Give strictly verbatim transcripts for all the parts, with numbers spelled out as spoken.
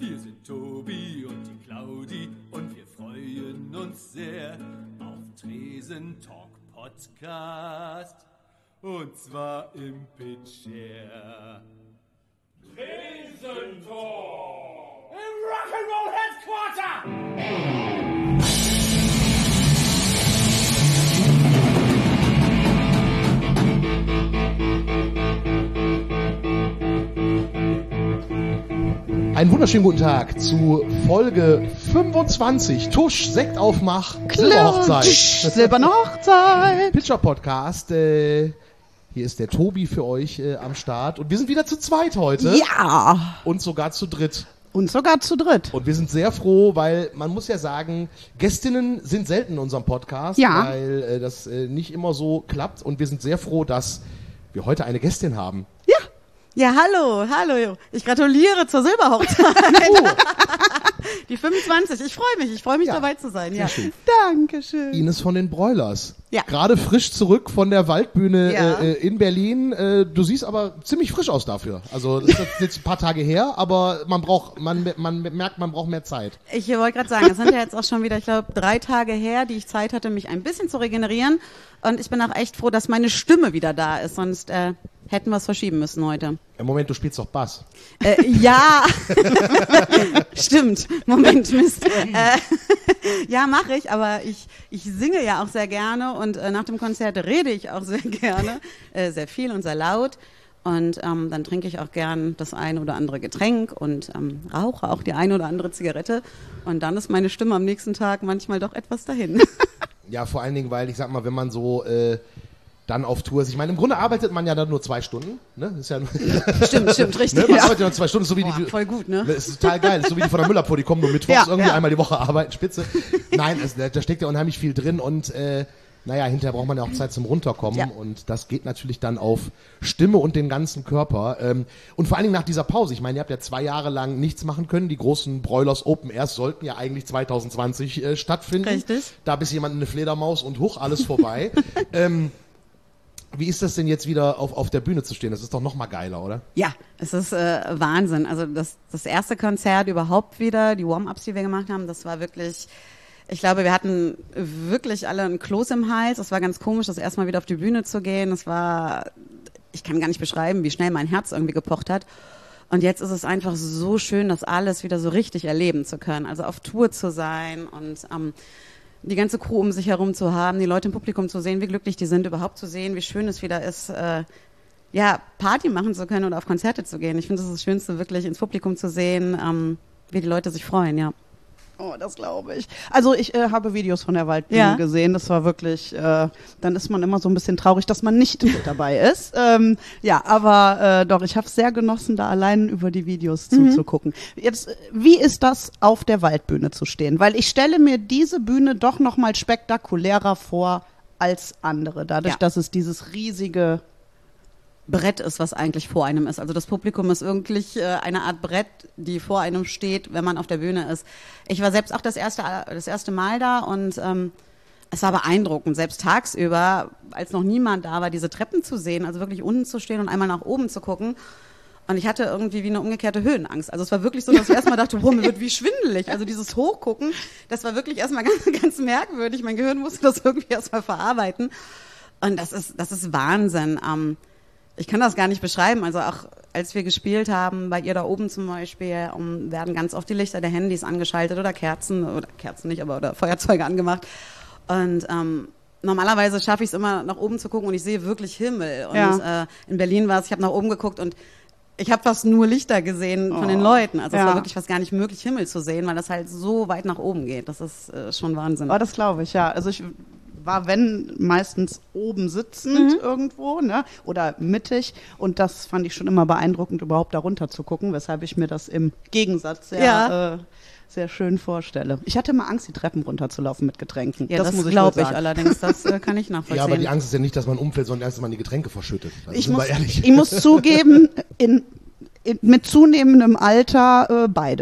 Hier sind Tobi und die Claudi und wir freuen uns sehr auf Tresen Talk Podcast. Und zwar im Pitcher. Tresen Talk! Im Rock'n'Roll Headquarter! Einen wunderschönen guten Tag zu Folge fünfundzwanzig. Tusch, Sektaufmach, Silberhochzeit. Silberne Hochzeit. Pitcher Podcast. Äh, hier ist der Tobi für euch äh, am Start. Und wir sind wieder zu zweit heute. Ja. Und sogar zu dritt. Und sogar zu dritt. Und wir sind sehr froh, weil man muss ja sagen, Gästinnen sind selten in unserem Podcast, ja. weil äh, das äh, nicht immer so klappt. Und wir sind sehr froh, dass wir heute eine Gästin haben. Ja. Ja, hallo, hallo. Ich gratuliere zur Silberhochzeit. Oh. Die fünfundzwanzig. Ich freue mich, ich freue mich Ja. dabei zu sein. Ja. Schön. Dankeschön. Ines von den Broilers. Ja. Gerade frisch zurück von der Waldbühne Ja. äh, in Berlin. Äh, du siehst aber ziemlich frisch aus dafür. Also das ist jetzt ein paar Tage her, aber man braucht, man, man merkt, man braucht mehr Zeit. Ich wollte gerade sagen, das sind ja jetzt auch schon wieder, ich glaube, drei Tage her, die ich Zeit hatte, mich ein bisschen zu regenerieren. Und ich bin auch echt froh, dass meine Stimme wieder da ist. Sonst äh, hätten wir es verschieben müssen heute. Im Moment, du spielst doch Bass. Äh, ja, stimmt. Moment, Mist. Äh, ja, mache ich, aber ich, ich singe ja auch sehr gerne und äh, nach dem Konzert rede ich auch sehr gerne, äh, sehr viel und sehr laut. Und ähm, dann trinke ich auch gern das eine oder andere Getränk und ähm, rauche auch die eine oder andere Zigarette. Und dann ist meine Stimme am nächsten Tag manchmal doch etwas dahin. Ja, vor allen Dingen, weil ich sag mal, wenn man so äh, dann auf Tour ist. Ich meine, im Grunde arbeitet man ja dann nur zwei Stunden. Ne? Ist ja nur Stimmt, stimmt, richtig. Ne? Man Ja. arbeitet ja nur zwei Stunden, so wie Boah, die. voll gut, ne? Das ist total geil. So wie die von der Müllabfuhr, die kommen nur mittwochs Ja, irgendwie ja. einmal die Woche arbeiten, spitze. Nein, es, da steckt ja unheimlich viel drin und äh, naja, hinterher braucht man ja auch Zeit zum Runterkommen Ja. und das geht natürlich dann auf Stimme und den ganzen Körper. Ähm, und vor allen Dingen nach dieser Pause. Ich meine, ihr habt ja zwei Jahre lang nichts machen können. Die großen Broilers Open Airs sollten ja eigentlich zwanzig zwanzig äh, stattfinden. Richtig. Da bis jemand eine Fledermaus und huch, alles vorbei. ähm, Wie ist das denn jetzt wieder auf, auf der Bühne zu stehen? Das ist doch noch mal geiler, oder? Ja, es ist äh, Wahnsinn. Also das, das erste Konzert überhaupt wieder, die Warm-Ups, die wir gemacht haben, das war wirklich, ich glaube, wir hatten wirklich alle ein Kloß im Hals. Es war ganz komisch, das erste Mal wieder auf die Bühne zu gehen. Es war, ich kann gar nicht beschreiben, wie schnell mein Herz irgendwie gepocht hat. Und jetzt ist es einfach so schön, das alles wieder so richtig erleben zu können. Also auf Tour zu sein und ähm, die ganze Crew um sich herum zu haben, die Leute im Publikum zu sehen, wie glücklich die sind, überhaupt zu sehen, wie schön es wieder ist, äh, ja, Party machen zu können oder auf Konzerte zu gehen. Ich finde, das ist das Schönste, wirklich ins Publikum zu sehen, ähm, wie die Leute sich freuen, ja. Oh, das glaube ich. Also ich äh, habe Videos von der Waldbühne Ja. gesehen. Das war wirklich, äh, dann ist man immer so ein bisschen traurig, dass man nicht mit dabei ist. Ähm, ja, aber äh, doch, ich habe es sehr genossen, da allein über die Videos Mhm. zuzugucken. Jetzt, äh, wie ist das, auf der Waldbühne zu stehen? Weil ich stelle mir diese Bühne doch noch mal spektakulärer vor als andere, dadurch, Ja. dass es dieses riesige Brett ist, was eigentlich vor einem ist. Also das Publikum ist wirklich äh, eine Art Brett, die vor einem steht, wenn man auf der Bühne ist. Ich war selbst auch das erste, das erste Mal da und ähm, es war beeindruckend, selbst tagsüber, als noch niemand da war, diese Treppen zu sehen, also wirklich unten zu stehen und einmal nach oben zu gucken. Und ich hatte irgendwie wie eine umgekehrte Höhenangst. Also es war wirklich so, dass ich erstmal dachte, boah, mir wird wie schwindelig. Also dieses Hochgucken, das war wirklich erstmal ganz, ganz merkwürdig. Mein Gehirn musste das irgendwie erstmal verarbeiten. Und das ist, das ist Wahnsinn. Ähm, Ich kann das gar nicht beschreiben. Also auch als wir gespielt haben, bei ihr da oben zum Beispiel, um, werden ganz oft die Lichter der Handys angeschaltet oder Kerzen, oder Kerzen nicht, aber oder Feuerzeuge angemacht. Und ähm, normalerweise schaffe ich es immer, nach oben zu gucken und ich sehe wirklich Himmel. Und Ja. äh, in Berlin war es, ich habe nach oben geguckt und ich habe fast nur Lichter gesehen von Oh, den Leuten. Also ja. es war wirklich fast gar nicht möglich, Himmel zu sehen, weil das halt so weit nach oben geht. Das ist äh, schon Wahnsinn. Oh, das glaube ich, ja. Also ich war, wenn, meistens oben sitzend Mhm. irgendwo, ne? Oder mittig. Und das fand ich schon immer beeindruckend, überhaupt da runter zu gucken, weshalb ich mir das im Gegensatz sehr, Ja. äh, sehr schön vorstelle. Ich hatte mal Angst, die Treppen runterzulaufen mit Getränken. Ja, das, muss ich glaube wohl ich sagen. allerdings. Das äh, kann ich nachvollziehen. Ja, aber die Angst ist ja nicht, dass man umfällt, sondern erst, dass man die Getränke verschüttet. Also Ich sind wir muss, ehrlich. ich muss zugeben, in, in, mit zunehmendem Alter äh, beides.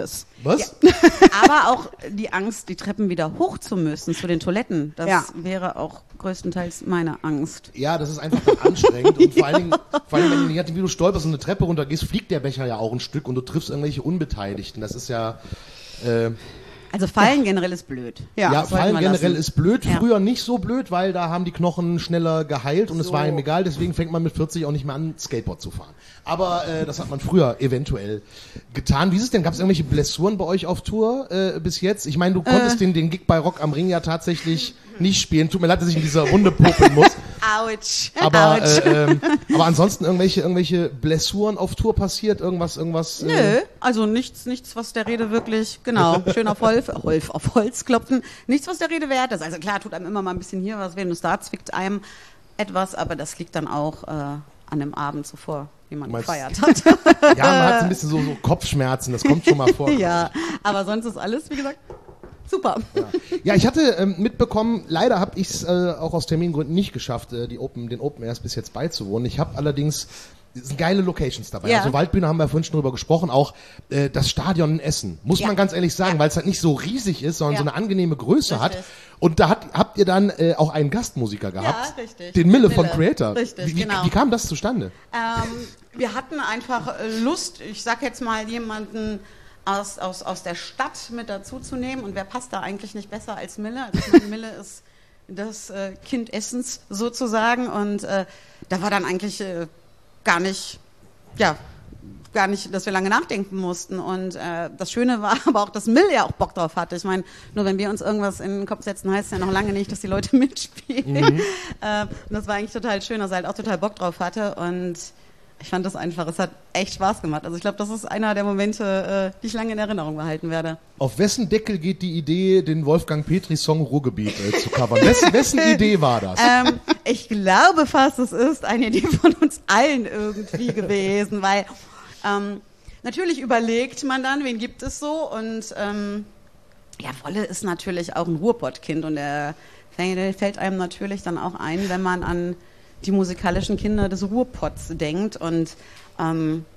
Was? Aber auch die Angst, die Treppen wieder hoch zu müssen zu den Toiletten, das Ja. wäre auch größtenteils meine Angst. Ja, das ist einfach dann anstrengend und vor allen Dingen, vor allen Dingen, wenn du, wie du stolperst und eine Treppe runtergehst, fliegt der Becher ja auch ein Stück und du triffst irgendwelche Unbeteiligten. Das ist ja... Äh, Also Fallen generell ist blöd. Ja, Ja, das sollten Fallen wir generell lassen. ist blöd. Ja. Früher nicht so blöd, weil da haben die Knochen schneller geheilt und es So. war ihm egal. Deswegen fängt man mit vierzig auch nicht mehr an, Skateboard zu fahren. Aber äh, das hat man früher eventuell getan. Wie ist es denn? Gab es irgendwelche Blessuren bei euch auf Tour äh, bis jetzt? Ich meine, du konntest den, den Gig bei Rock am Ring ja tatsächlich nicht spielen. Tut mir leid, dass ich in dieser Runde popeln muss. Autsch. Aber, Autsch. äh, ähm, aber ansonsten irgendwelche, irgendwelche Blessuren auf Tour passiert? Irgendwas, irgendwas? Nö, Äh, also nichts, nichts, was der Rede wirklich, genau, schön auf Holz, Holz, auf Holz klopfen, nichts, was der Rede wert ist. Also klar, tut einem immer mal ein bisschen hier was weh, und da zwickt einem etwas, aber das liegt dann auch äh, an dem Abend zuvor, wie man Du meinst- gefeiert hat. ja, man hat so ein bisschen so, so Kopfschmerzen. Das kommt schon mal vor. Ja, aber sonst ist alles, wie gesagt, super. Ja, ich hatte ähm, mitbekommen, leider habe ich es äh, auch aus Termingründen nicht geschafft, äh, die Open, den Open Airs bis jetzt beizuwohnen. Ich habe allerdings es sind geile Locations dabei. Ja. Also Waldbühne haben wir vorhin schon drüber gesprochen, auch äh, das Stadion in Essen. Muss Ja. man ganz ehrlich sagen, Ja. weil es halt nicht so riesig ist, sondern Ja. so eine angenehme Größe hat. Richtig. Und da hat, habt ihr dann äh, auch einen Gastmusiker gehabt. richtig. Den Mille, Mille. von Creator. Richtig, wie, wie, genau. wie kam das zustande? Ähm, wir hatten einfach äh, Lust, ich sag jetzt mal, jemanden aus, aus, aus der Stadt mit dazu zu nehmen. Und wer passt da eigentlich nicht besser als Mille? Also ich meine, Mille ist das äh, Kind Essens sozusagen. Und äh, da war dann eigentlich äh, gar nicht, ja, gar nicht, dass wir lange nachdenken mussten. Und äh, das Schöne war aber auch, dass Mille ja auch Bock drauf hatte. Ich meine, nur wenn wir uns irgendwas in den Kopf setzen, heißt es ja noch lange nicht, dass die Leute mitspielen. Mhm. äh, und das war eigentlich total schön, dass er halt auch total Bock drauf hatte. Und ich fand das einfach, es hat echt Spaß gemacht. Also ich glaube, das ist einer der Momente, äh, die ich lange in Erinnerung behalten werde. Auf wessen Deckel geht die Idee, den Wolfgang Petri-Song Ruhrgebiet äh, zu covern? Wessen, wessen Idee war das? Ähm, ich glaube fast, es ist eine Idee von uns allen irgendwie gewesen, weil ähm, natürlich überlegt man dann, wen gibt es so, und ähm, ja, Wolle ist natürlich auch ein Ruhrpottkind, und er fällt einem natürlich dann auch ein, wenn man an die musikalischen Kinder des Ruhrpotts denkt, und ähm,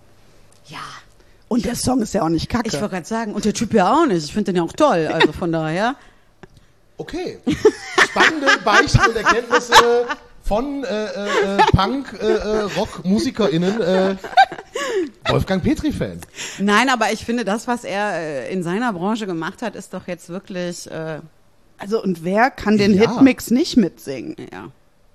ja, Und der Song ist ja auch nicht kacke. ich wollte gerade sagen, und der Typ ja auch nicht, ich finde den ja auch toll, also von daher. Okay. Spannende Beichten und Erkenntnisse von äh, äh, Punk, äh, äh, Rock-MusikerInnen, äh, Wolfgang Petri-Fan. Nein, aber ich finde, das, was er äh, in seiner Branche gemacht hat, ist doch jetzt wirklich, äh, Also, und wer kann den Ja. Hitmix nicht mitsingen? ja.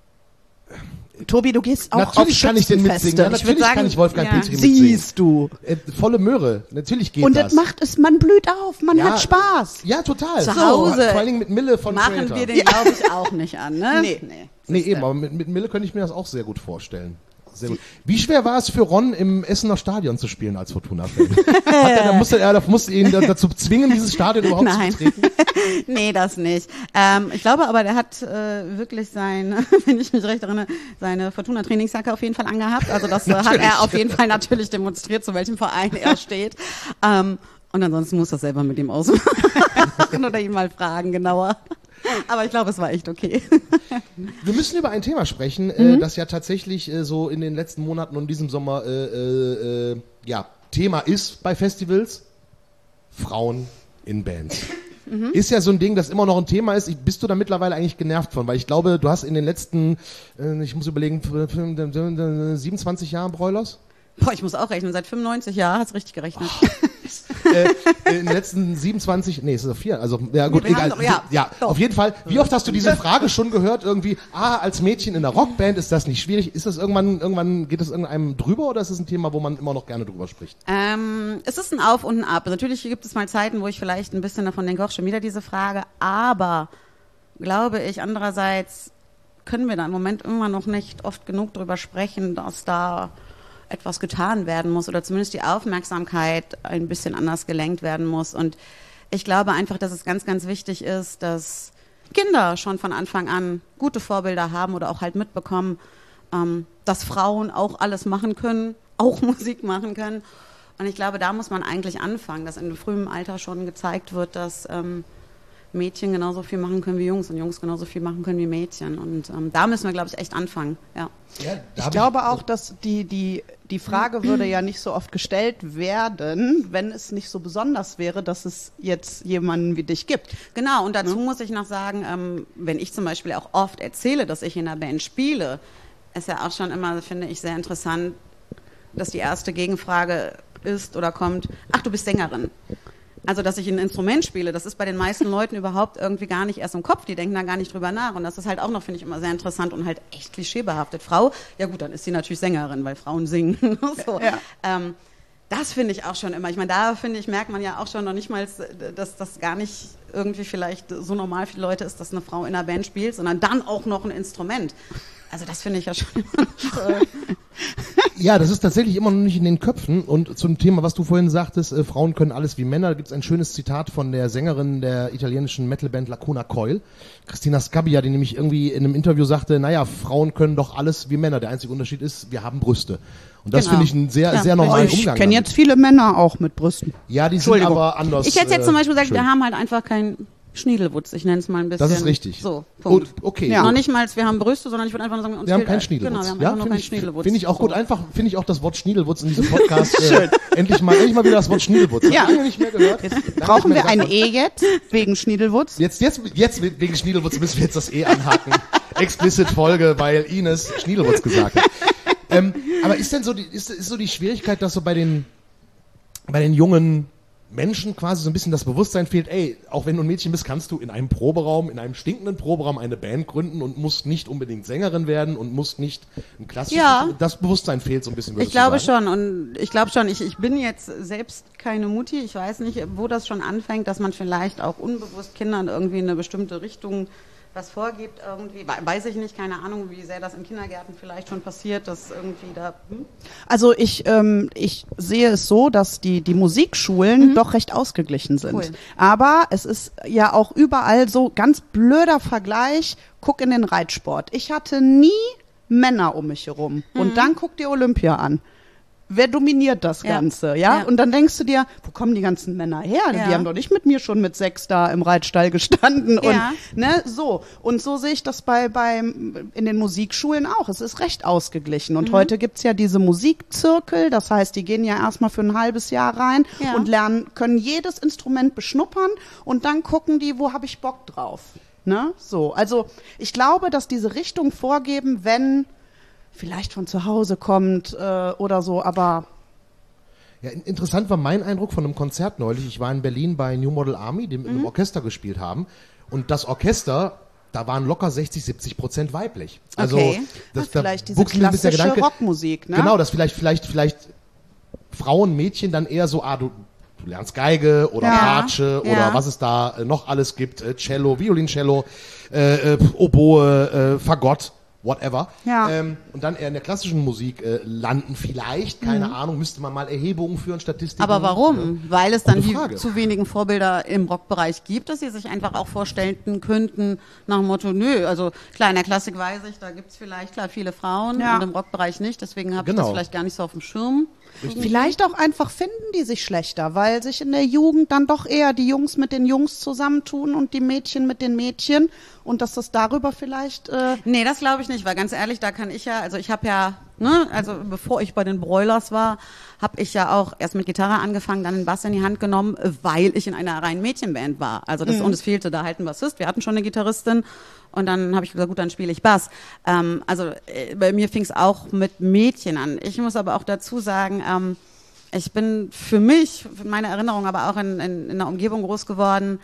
Tobi, du gehst auch Natürlich auf kann ich den Schützenfeste. mitsingen. Ja, Ich natürlich würd sagen, kann ich Wolfgang ja. Petri mitsingen. Siehst du. Äh, volle Möhre. Natürlich geht Und das. das macht es, man blüht auf, man Ja. hat Spaß. Ja, total. Zu So, Hause vor allen Dingen mit Mille von Machen Creator. wir den, glaube ich, auch nicht an, ne? Nee. nee. Nee, eben, aber mit, mit Mille könnte ich mir das auch sehr gut vorstellen. Sehr gut. Wie schwer war es für Ron, im Essener Stadion zu spielen als Fortuna-Fan? Hat er, da musste er da musste ihn da, dazu zwingen, dieses Stadion überhaupt Nein. zu betreten? Nee, das nicht. Ähm, ich glaube aber, der hat äh, wirklich sein, wenn ich mich recht erinnere, seine Fortuna-Trainingsjacke auf jeden Fall angehabt. Also das äh, hat er auf jeden Fall natürlich demonstriert, zu welchem Verein er steht. Ähm, und ansonsten muss das selber mit ihm ausmachen oder ihn mal fragen genauer. Aber ich glaube, es war echt okay. Wir müssen über ein Thema sprechen, Mhm. äh, das ja tatsächlich äh, so in den letzten Monaten und diesem Sommer äh, äh, äh, ja, Thema ist bei Festivals. Frauen in Bands. Mhm. Ist ja so ein Ding, das immer noch ein Thema ist. Ich, bist du da mittlerweile eigentlich genervt von? Weil ich glaube, du hast in den letzten, äh, ich muss überlegen, siebenundzwanzig Jahren Broilers? Boah, ich muss auch rechnen. Seit fünfundneunzig Jahren hat's richtig gerechnet. äh, in den letzten siebenundzwanzig, nee, es ist auf vier, also, ja gut, Wir egal. haben doch- ja, ja, doch. auf jeden Fall. Wie oft hast du diese Frage schon gehört irgendwie, ah, als Mädchen in einer Rockband ist das nicht schwierig? Ist das irgendwann, irgendwann geht es irgendeinem drüber oder ist es ein Thema, wo man immer noch gerne drüber spricht? Ähm, es ist ein Auf und ein Ab. Natürlich gibt es mal Zeiten, wo ich vielleicht ein bisschen davon denke, auch schon wieder diese Frage, aber glaube ich, andererseits können wir da im Moment immer noch nicht oft genug drüber sprechen, dass da etwas getan werden muss oder zumindest die Aufmerksamkeit ein bisschen anders gelenkt werden muss. Und ich glaube einfach, dass es ganz, ganz wichtig ist, dass Kinder schon von Anfang an gute Vorbilder haben oder auch halt mitbekommen, ähm, dass Frauen auch alles machen können, auch Musik machen können. Und ich glaube, da muss man eigentlich anfangen, dass in frühem Alter schon gezeigt wird, dass ähm, Mädchen genauso viel machen können wie Jungs und Jungs genauso viel machen können wie Mädchen. Und ähm, da müssen wir, glaube ich, echt anfangen. Ja. Ja, da Ich hab glaube auch, dass die, die die Frage würde ja nicht so oft gestellt werden, wenn es nicht so besonders wäre, dass es jetzt jemanden wie dich gibt. Genau, und dazu muss ich noch sagen, ähm, wenn ich zum Beispiel auch oft erzähle, dass ich in einer Band spiele, ist ja auch schon immer, finde ich, sehr interessant, dass die erste Gegenfrage ist oder kommt, ach, du bist Sängerin. Also, dass ich ein Instrument spiele, das ist bei den meisten Leuten überhaupt irgendwie gar nicht erst im Kopf, die denken da gar nicht drüber nach und das ist halt auch noch, finde ich, immer sehr interessant und halt echt klischeebehaftet. Frau, ja gut, dann ist sie natürlich Sängerin, weil Frauen singen. so. Ja. Ähm, das finde ich auch schon immer, ich meine, da finde ich, merkt man ja auch schon noch nicht mal, dass das gar nicht irgendwie vielleicht so normal für die Leute ist, dass eine Frau in einer Band spielt, sondern dann auch noch ein Instrument. Also das finde ich ja schon immer äh Ja, das ist tatsächlich immer noch nicht in den Köpfen. Und zum Thema, was du vorhin sagtest, äh, Frauen können alles wie Männer, da gibt es ein schönes Zitat von der Sängerin der italienischen Metalband Lacuna Coil, Christina Scabbia, die nämlich irgendwie in einem Interview sagte, naja, Frauen können doch alles wie Männer. Der einzige Unterschied ist, wir haben Brüste. Und das genau. finde ich einen sehr, ja. sehr normalen ich Umgang. Ich kenne jetzt viele Männer auch mit Brüsten. Ja, die sind aber anders. Ich hätte jetzt zum Beispiel gesagt, schön. wir haben halt einfach kein Schniedelwutz, ich nenne es mal ein bisschen. Das ist richtig. So, Punkt. Oh, okay. Ja. So. Noch nicht mal, wir haben Brüste, sondern ich würde einfach nur sagen, uns Wir haben fehlt keinen halt- Schniedelwutz. Genau, wir haben ja, einfach nur finde keinen ich, Schniedelwutz. Finde ich auch gut. So. Einfach finde ich auch das Wort Schniedelwutz in diesem Podcast. äh, endlich mal, endlich mal wieder das Wort Schniedelwutz. Ja. Hab ich lange nicht mehr gehört. Jetzt Brauchen wir ein E jetzt wegen Schniedelwutz? Jetzt, jetzt, jetzt wegen Schniedelwutz müssen wir jetzt das E anhaken. Explicit Folge, weil Ines Schniedelwutz gesagt hat. ähm, aber ist denn so die, ist, ist so die Schwierigkeit, dass so bei den, bei den jungen Menschen quasi so ein bisschen das Bewusstsein fehlt, ey, auch wenn du ein Mädchen bist, kannst du in einem Proberaum, in einem stinkenden Proberaum eine Band gründen und musst nicht unbedingt Sängerin werden und musst nicht ein klassisches, Ja. das Bewusstsein fehlt so ein bisschen. Ich glaube schon und ich glaube schon, ich, ich bin jetzt selbst keine Mutti, ich weiß nicht, wo das schon anfängt, dass man vielleicht auch unbewusst Kindern irgendwie in eine bestimmte Richtung was vorgibt irgendwie, weiß ich nicht, keine Ahnung, wie sehr das in Kindergärten vielleicht schon passiert, dass irgendwie da... Hm? Also ich, ähm, ich sehe es so, dass die, die Musikschulen mhm. doch recht ausgeglichen sind. Cool. Aber es ist ja auch überall so ganz blöder Vergleich, guck in den Reitsport. Ich hatte nie Männer um mich herum. Mhm. Und dann guck dir Olympia an. Wer dominiert das Ja. Ganze, ja? Ja. Und dann denkst du dir, wo kommen die ganzen Männer her? Ja. Die haben doch nicht mit mir schon mit sechs da im Reitstall gestanden und, Ja. ne, so. Und so sehe ich das bei, beim, in den Musikschulen auch. Es ist recht ausgeglichen. Und Mhm. heute gibt's ja diese Musikzirkel, das heißt, die gehen ja erstmal für ein halbes Jahr rein Ja. und lernen, können jedes Instrument beschnuppern und dann gucken die, wo habe ich Bock drauf, ne? So. Also, ich glaube, dass diese Richtung vorgeben, wenn vielleicht von zu Hause kommt äh, oder so, aber... Ja, in- interessant war mein Eindruck von einem Konzert neulich. Ich war in Berlin bei New Model Army, die mit Mhm. einem Orchester gespielt haben. Und das Orchester, da waren locker sechzig, siebzig Prozent weiblich. Also, Okay. das, Ach, vielleicht diese wuchs mir ein bisschen der klassische Gedanke, Rockmusik, ne? Genau, dass vielleicht, vielleicht, vielleicht Frauen, Mädchen dann eher so, ah, du, du lernst Geige oder Ja. Bratsche oder Ja. was es da äh, noch alles gibt, äh, Cello, Violincello, äh, äh, Oboe, äh, Fagott, whatever. Ja. Ähm, und dann eher in der klassischen Musik äh, landen vielleicht, keine Ahnung, müsste man mal Erhebungen führen, Statistiken. Aber warum? Weil es dann Gute die Frage. zu wenigen Vorbilder im Rockbereich gibt, dass sie sich einfach auch vorstellen könnten, nach dem Motto, nö, also klar, in der Klassik weiß ich, da gibt's vielleicht klar viele Frauen Ja. und im Rockbereich nicht, deswegen habe ich Genau. das vielleicht gar nicht so auf dem Schirm. Vielleicht auch einfach finden die sich schlechter, weil sich in der Jugend dann doch eher die Jungs mit den Jungs zusammentun und die Mädchen mit den Mädchen und dass das darüber vielleicht... Äh Nee, das glaube ich nicht, weil ganz ehrlich, da kann ich ja, also ich habe ja, ne, also bevor ich bei den Broilers war, habe ich ja auch erst mit Gitarre angefangen, dann den Bass in die Hand genommen, weil ich in einer reinen Mädchenband war. Also das, Mhm. und es fehlte da halt ein Bassist, wir hatten schon eine Gitarristin und dann habe ich gesagt, gut, dann spiele ich Bass. Ähm, also äh, bei mir fing es auch mit Mädchen an. Ich muss aber auch dazu sagen, ähm, ich bin für mich, für meine Erinnerung, aber auch in, in, in einer Umgebung groß geworden.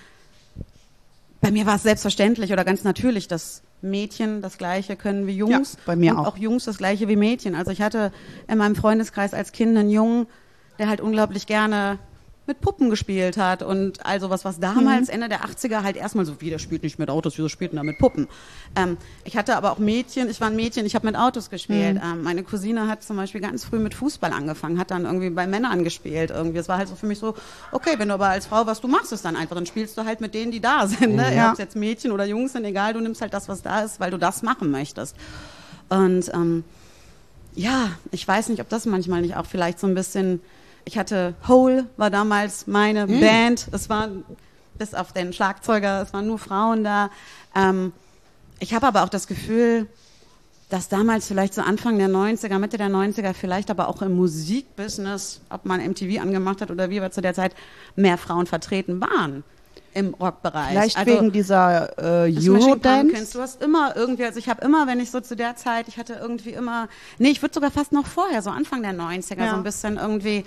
Bei mir war es selbstverständlich oder ganz natürlich, dass Mädchen das Gleiche können wie Jungs. Ja, bei mir und auch. auch Jungs das Gleiche wie Mädchen. Also ich hatte in meinem Freundeskreis als Kind einen Jungen, der halt unglaublich gerne mit Puppen gespielt hat und also was, was damals Ende der achtziger halt erstmal so, wie, der spielt nicht mit Autos, wieso spielt denn da mit Puppen? Ähm, ich hatte aber auch Mädchen, ich war ein Mädchen, ich habe mit Autos gespielt. Ähm, meine Cousine hat zum Beispiel ganz früh mit Fußball angefangen, hat dann irgendwie bei Männern gespielt irgendwie. Es war halt so für mich so, okay, wenn du aber als Frau, was du machst, ist dann einfach, dann spielst du halt mit denen, die da sind. Ne? Ja. Ob es jetzt Mädchen oder Jungs sind, egal, du nimmst halt das, was da ist, weil du das machen möchtest. Und ähm, ja, ich weiß nicht, ob das manchmal nicht auch vielleicht so ein bisschen... Ich hatte Hole, war damals meine Mhm. Band. Es war bis auf den Schlagzeuger, es waren nur Frauen da. Ähm, ich habe aber auch das Gefühl, dass damals vielleicht so Anfang der neunziger, Mitte der neunziger, vielleicht aber auch im Musikbusiness, ob man M T V angemacht hat oder wie wir zu der Zeit, mehr Frauen vertreten waren im Rockbereich. Vielleicht also, wegen dieser äh, Smashing Eurodance. Pumpkins, du hast immer irgendwie, also ich habe immer, wenn ich so zu der Zeit, ich hatte irgendwie immer, nee, ich würde sogar fast noch vorher, so Anfang der neunziger, Ja. so ein bisschen irgendwie.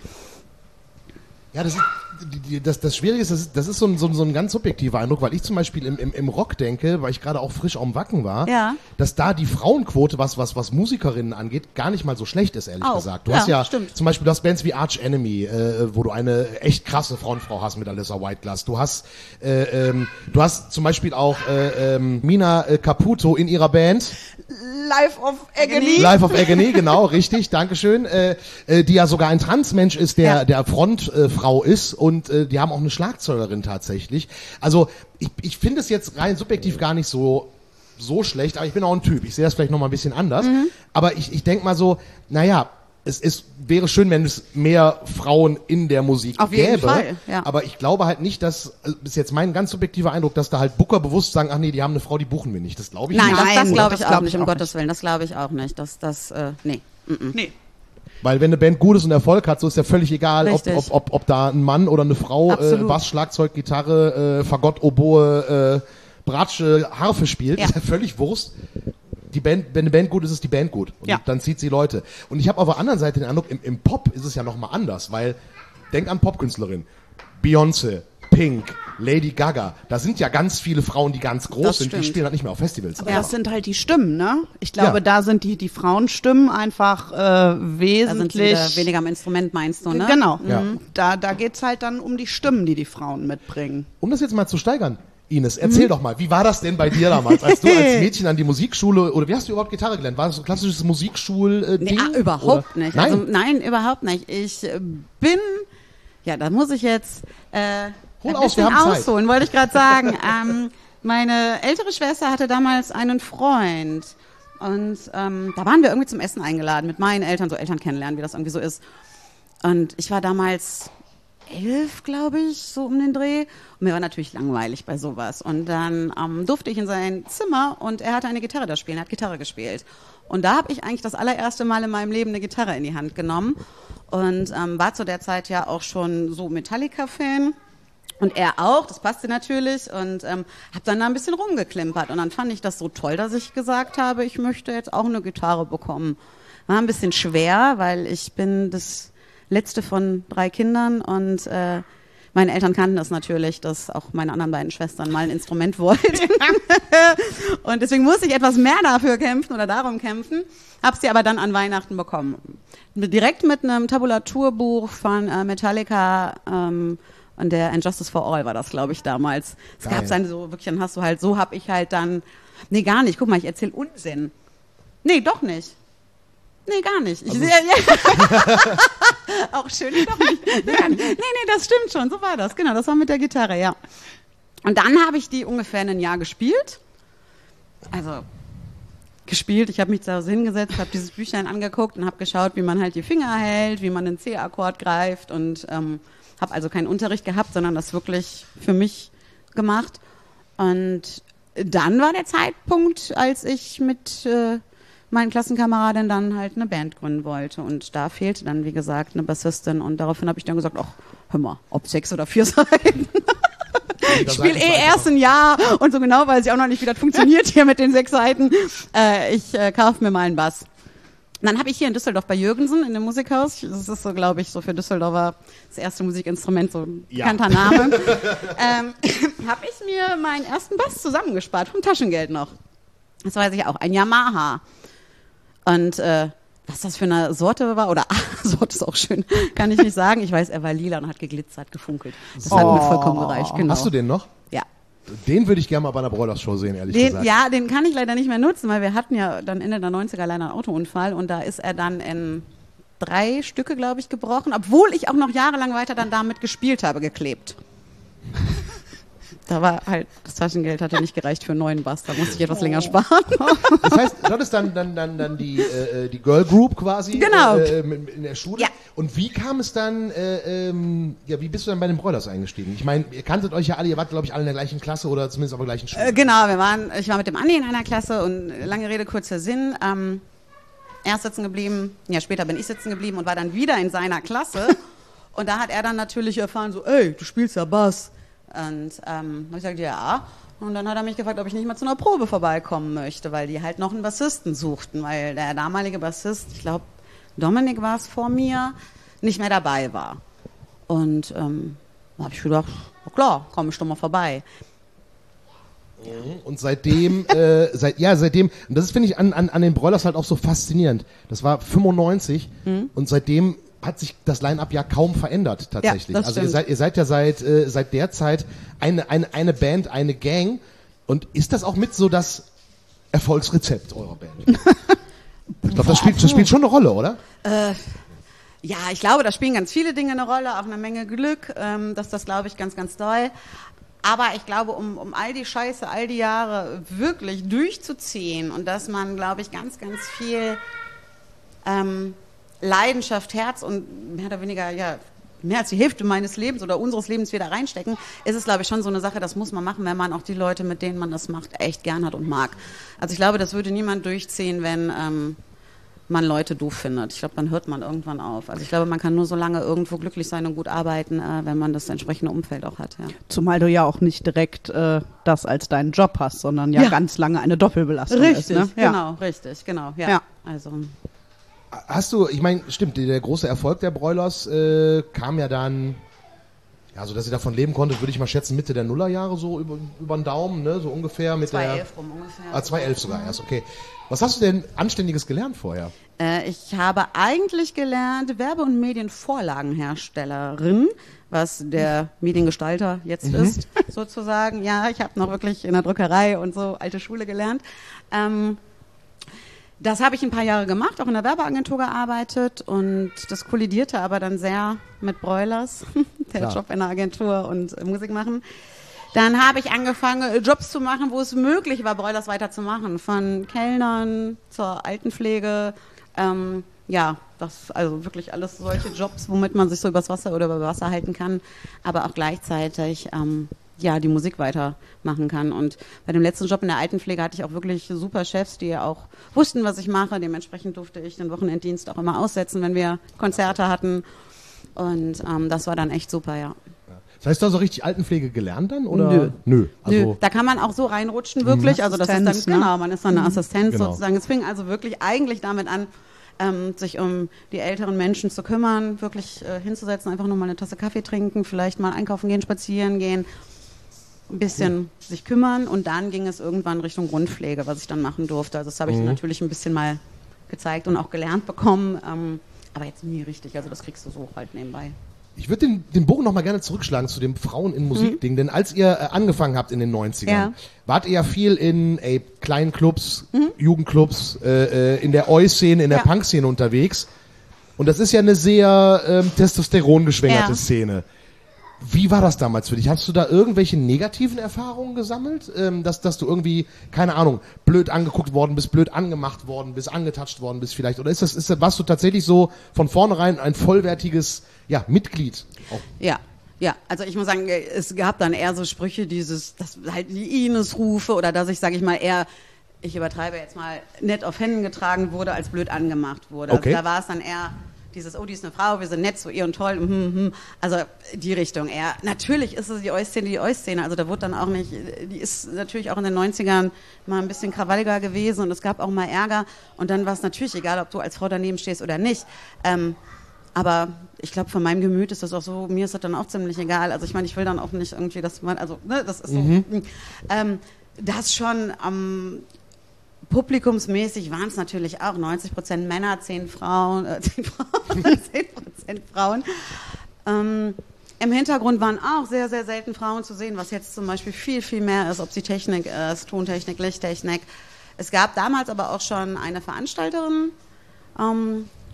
Ja, das, ist, die, die, das, das Schwierige ist, das ist, das ist so, ein, so, ein, so ein ganz subjektiver Eindruck, weil ich zum Beispiel im, im, im Rock denke, weil ich gerade auch frisch am Wacken war, Ja. dass da die Frauenquote, was, was, was Musikerinnen angeht, gar nicht mal so schlecht ist, ehrlich Auch. gesagt. Du Ja, hast ja stimmt. zum Beispiel, du hast Bands wie Arch Enemy, äh, wo du eine echt krasse Frauenfrau hast mit Alyssa Whiteglass. Du hast, äh, ähm, du hast zum Beispiel auch äh, ähm, Mina äh, Caputo in ihrer Band. Life of Agony. Life of Agony, genau, richtig, Dankeschön. Äh, äh, die ja sogar ein Transmensch ist, der Ja. der Frontfrau äh, ist und äh, die haben auch eine Schlagzeugerin tatsächlich. Also ich, ich finde es jetzt rein subjektiv gar nicht so so schlecht, aber ich bin auch ein Typ. Ich sehe das vielleicht noch mal ein bisschen anders. Mhm. Aber ich, ich denke mal so, naja, es ist, wäre schön, wenn es mehr Frauen in der Musik Auf jeden gäbe. Fall, ja. Aber ich glaube halt nicht, dass, also ist jetzt mein ganz subjektiver Eindruck, dass da halt Booker bewusst sagen, ach nee, die haben eine Frau, die buchen wir nicht. Das glaube ich Nein, nicht. das, das Nein, glaube das ich auch glaub nicht, ich um auch Gottes Willen, das glaube ich auch nicht. Das, das, äh, nee. Mm-mm. Nee. Weil wenn eine Band gut ist und Erfolg hat, so ist ja völlig egal, ob, Richtig. ob, ob, ob da ein Mann oder eine Frau äh, Absolut. Bass, Schlagzeug, Gitarre, äh, Fagott, Oboe, äh, Bratsche, Harfe spielt. Ja. Ist ja völlig Wurst. Die Band, wenn eine Band gut ist, ist die Band gut. Und Ja. dann zieht sie Leute. Und ich habe auf der anderen Seite den Eindruck, im, im Pop ist es ja nochmal anders, weil, denk an Popkünstlerin. Beyoncé, Pink, Lady Gaga. Da sind ja ganz viele Frauen, die ganz groß Das sind, die stimmt. spielen halt nicht mehr auf Festivals. Aber das sind halt die Stimmen, ne? Ich glaube, Ja. da sind die, die Frauenstimmen einfach äh, Da sind sie wesentlich. wieder weniger am Instrument, meinst du, ne? Genau. Ja. Da, da geht's halt dann um die Stimmen, die die Frauen mitbringen. Um das jetzt mal zu steigern, Ines, erzähl doch mal, wie war das denn bei dir damals, als du als Mädchen an die Musikschule, oder wie hast du überhaupt Gitarre gelernt? War das so ein klassisches Musikschul-Ding? Nee, ah, überhaupt nicht. Nein. Also, nein, überhaupt nicht. Ich äh, bin, ja, da muss ich jetzt äh, Hol ein aus, wir bisschen haben Zeit. ausholen, wollte ich gerade sagen. ähm, meine ältere Schwester hatte damals einen Freund und ähm, da waren wir irgendwie zum Essen eingeladen mit meinen Eltern, so Eltern kennenlernen, wie das irgendwie so ist. Und ich war damals elf, glaube ich, so um den Dreh. Und mir war natürlich langweilig bei sowas. Und dann ähm, durfte ich in sein Zimmer und er hatte eine Gitarre da spielen, er hat Gitarre gespielt. Und da habe ich eigentlich das allererste Mal in meinem Leben eine Gitarre in die Hand genommen und ähm, war zu der Zeit ja auch schon so Metallica-Fan. Und er auch, das passte natürlich und ähm, habe dann da ein bisschen rumgeklimpert. Und dann fand ich das so toll, dass ich gesagt habe, ich möchte jetzt auch eine Gitarre bekommen. War ein bisschen schwer, weil ich bin das letzte von drei Kindern und äh, meine Eltern kannten das natürlich, dass auch meine anderen beiden Schwestern mal ein Instrument wollten. Und deswegen musste ich etwas mehr dafür kämpfen oder darum kämpfen, habe sie aber dann an Weihnachten bekommen. Direkt mit einem Tabulaturbuch von äh, Metallica ähm, und der And Justice for All war das, glaube ich, damals. Es Geil. gab dann so, wirklich, dann hast du halt, so habe ich halt dann, nee, gar nicht, guck mal, ich erzähle Unsinn. Nee, doch nicht. Nee, gar nicht. Ich, Also- ja, ja. Auch schön, nee, doch nicht. Nee, gar nicht. nee, nee, das stimmt schon, so war das, genau, das war mit der Gitarre, ja. Und dann habe ich die ungefähr ein Jahr gespielt. Also gespielt, ich habe mich zu Hause hingesetzt, habe dieses Büchlein angeguckt und habe geschaut, wie man halt die Finger hält, wie man den C-Akkord greift und ähm, habe also keinen Unterricht gehabt, sondern das wirklich für mich gemacht. Und dann war der Zeitpunkt, als ich mit äh, meinen Klassenkameradinnen dann halt eine Band gründen wollte. Und da fehlte dann, wie gesagt, eine Bassistin. Und daraufhin habe ich dann gesagt, ach, hör mal, ob sechs oder vier Seiten. Ich spiele eh erst ein Jahr und so genau weiß ich auch noch nicht, wie das funktioniert hier mit den sechs Seiten. Äh, ich äh, kaufe mir mal einen Bass. Und dann habe ich hier in Düsseldorf bei Jürgensen in dem Musikhaus, das ist so, glaube ich, so für Düsseldorfer das erste Musikinstrument, so ein Ja. bekannter Name, ähm, habe ich mir meinen ersten Bass zusammengespart, vom Taschengeld noch. Das weiß ich auch, ein Yamaha. Und äh, was das für eine Sorte war, oder ah, Sorte ist auch schön, kann ich nicht sagen. Ich weiß, er war lila und hat geglitzert, gefunkelt. Das hat mir vollkommen gereicht, genau. Hast du den noch? Ja. Den würde ich gerne mal bei einer Broilers-Show sehen, ehrlich Den, gesagt. ja, den kann ich leider nicht mehr nutzen, weil wir hatten ja dann Ende der neunziger leider einen Autounfall und da ist er dann in drei Stücke, glaube ich, gebrochen, obwohl ich auch noch jahrelang weiter dann damit gespielt habe, geklebt. Da war halt, das Taschengeld hatte nicht gereicht für einen neuen Bass, da musste ich etwas länger sparen. Das heißt, das ist dann, dann, dann, dann die, äh, die Girl Group quasi Genau. äh, in der Schule. Ja. Und wie kam es dann, äh, ähm, ja, wie bist du dann bei den Broilers eingestiegen? Ich meine, ihr kanntet euch ja alle, ihr wart, glaube ich, alle in der gleichen Klasse oder zumindest auf der gleichen Schule. Äh, genau, wir waren, ich war mit dem Andi in einer Klasse und lange Rede, kurzer Sinn. Ähm, er ist sitzen geblieben, ja, später bin ich sitzen geblieben und war dann wieder in seiner Klasse. Und da hat er dann natürlich erfahren, so, ey, du spielst ja Bass. Und ähm, habe ich gesagt, ja. Und dann hat er mich gefragt, ob ich nicht mal zu einer Probe vorbeikommen möchte, weil die halt noch einen Bassisten suchten, weil der damalige Bassist, ich glaube, Dominik war es vor mir, nicht mehr dabei war. Und ähm, da habe ich gedacht, na klar, komm ich doch mal vorbei. Und seitdem, äh, seit, ja, seitdem, und das finde ich an, an, an den Broilers halt auch so faszinierend. Das war fünfundneunzig mhm. und seitdem hat sich das Line-Up ja kaum verändert tatsächlich. Ja, das also ihr stimmt. seid, ihr seid ja seit, äh, seit der Zeit eine, eine, eine Band, eine Gang. Und ist das auch mit so das Erfolgsrezept eurer Band? Ich glaube, das spielt, das spielt schon eine Rolle, oder? Äh, ja, ich glaube, da spielen ganz viele Dinge eine Rolle, auch eine Menge Glück. Ähm, das ist das, glaube ich, ganz, ganz toll. Aber ich glaube, um, um all die Scheiße, all die Jahre wirklich durchzuziehen und dass man, glaube ich, ganz, ganz viel ähm, Leidenschaft, Herz und mehr oder weniger, ja, mehr als die Hälfte meines Lebens oder unseres Lebens wieder reinstecken, ist es, glaube ich, schon so eine Sache, das muss man machen, wenn man auch die Leute, mit denen man das macht, echt gern hat und mag. Also ich glaube, das würde niemand durchziehen, wenn ähm, man Leute doof findet. Ich glaube, dann hört man irgendwann auf. Also ich glaube, man kann nur so lange irgendwo glücklich sein und gut arbeiten, äh, wenn man das entsprechende Umfeld auch hat. Ja. Zumal du ja auch nicht direkt äh, das als deinen Job hast, sondern ja, Ja. ganz lange eine Doppelbelastung Richtig, ist. Ne? Ja. genau, richtig, genau. Ja. Ja. Also Hast du, ich meine, stimmt, der große Erfolg der Broilers äh, kam ja dann, ja, so dass ihr davon leben konntet, würde ich mal schätzen, Mitte der Nullerjahre so über, über den Daumen, ne, so ungefähr mit der... zweitausendelf rum ungefähr. Ah, zweitausendelf sogar erst, okay. Was hast du denn Anständiges gelernt vorher? Äh, ich habe eigentlich gelernt Werbe- und Medienvorlagenherstellerin, was der Mediengestalter jetzt Mhm. ist, sozusagen. Ja, ich habe noch wirklich in der Druckerei und so alte Schule gelernt. Ähm, das habe ich ein paar Jahre gemacht, auch in der Werbeagentur gearbeitet und das kollidierte aber dann sehr mit Broilers, der Klar. Job in der Agentur und äh, Musik machen. Dann habe ich angefangen, Jobs zu machen, wo es möglich war, Broilers weiterzumachen. Von Kellnern zur Altenpflege. Ähm, ja, das, also wirklich alles solche Jobs, womit man sich so übers Wasser oder über Wasser halten kann. Aber auch gleichzeitig, ähm, ja, die Musik weitermachen kann. Und bei dem letzten Job in der Altenpflege hatte ich auch wirklich super Chefs, die auch wussten, was ich mache. Dementsprechend durfte ich den Wochenenddienst auch immer aussetzen, wenn wir Konzerte hatten. Und ähm, das war dann echt super, ja. Das heißt, du hast auch richtig Altenpflege gelernt dann? Oder? Nö. Nö. Also, Nö, da kann man auch so reinrutschen, wirklich. Also das ist dann, Assistenz, ne? genau, man ist dann eine Assistenz Genau. sozusagen. Es fing also wirklich eigentlich damit an, ähm, sich um die älteren Menschen zu kümmern, wirklich äh, hinzusetzen, einfach nur mal eine Tasse Kaffee trinken, vielleicht mal einkaufen gehen, spazieren gehen, ein bisschen sich kümmern und dann ging es irgendwann Richtung Grundpflege, was ich dann machen durfte. Also das habe ich Mhm. natürlich ein bisschen mal gezeigt und auch gelernt bekommen, ähm, aber jetzt nie richtig. Also das kriegst du so halt nebenbei. Ich würde den, den Bogen noch mal gerne zurückschlagen zu dem Frauen in Musik-Ding, denn als ihr äh, angefangen habt in den neunzigern, Ja. wart ihr ja viel in ey, kleinen Clubs, Jugendclubs, äh, äh, in der Oi-Szene, in der Ja. Punk-Szene unterwegs. Und das ist ja eine sehr ähm, testosterongeschwängerte Ja. Szene. Wie war das damals für dich? Hast du da irgendwelche negativen Erfahrungen gesammelt? Ähm, dass, dass du irgendwie, keine Ahnung, blöd angeguckt worden bist, blöd angemacht worden bist, angetatscht worden bist vielleicht? Oder ist das, ist das, warst du tatsächlich so von vornherein ein vollwertiges ja, Mitglied? Auch Ja, ja, also ich muss sagen, es gab dann eher so Sprüche, dieses, das halt die Ines-Rufe oder dass ich, sage ich mal, eher, ich übertreibe jetzt mal, nett auf Händen getragen wurde, als blöd angemacht wurde. Okay. Also da war es dann eher dieses, oh, die ist eine Frau, wir sind nett, so ihr und toll, hm, hm. Also die Richtung eher. Natürlich ist es die Oi-Szene, die Oi-Szene, also da wurde dann auch nicht, die ist natürlich auch in den neunzigern mal ein bisschen krawalliger gewesen und es gab auch mal Ärger und dann war es natürlich egal, ob du als Frau daneben stehst oder nicht. Ähm, Aber ich glaube, von meinem Gemüt ist das auch so, mir ist das dann auch ziemlich egal. Also ich meine, ich will dann auch nicht irgendwie, dass man, also ne, das ist so, ähm, das schon ähm, publikumsmäßig waren es natürlich auch neunzig Prozent Männer, zehn Frauen, äh, zehn Frauen, zehn Prozent Frauen. Ähm, Im Hintergrund waren auch sehr, sehr selten Frauen zu sehen, was jetzt zum Beispiel viel, viel mehr ist, ob sie Technik ist, Tontechnik, Lichttechnik. Es gab damals aber auch schon eine Veranstalterin, ähm,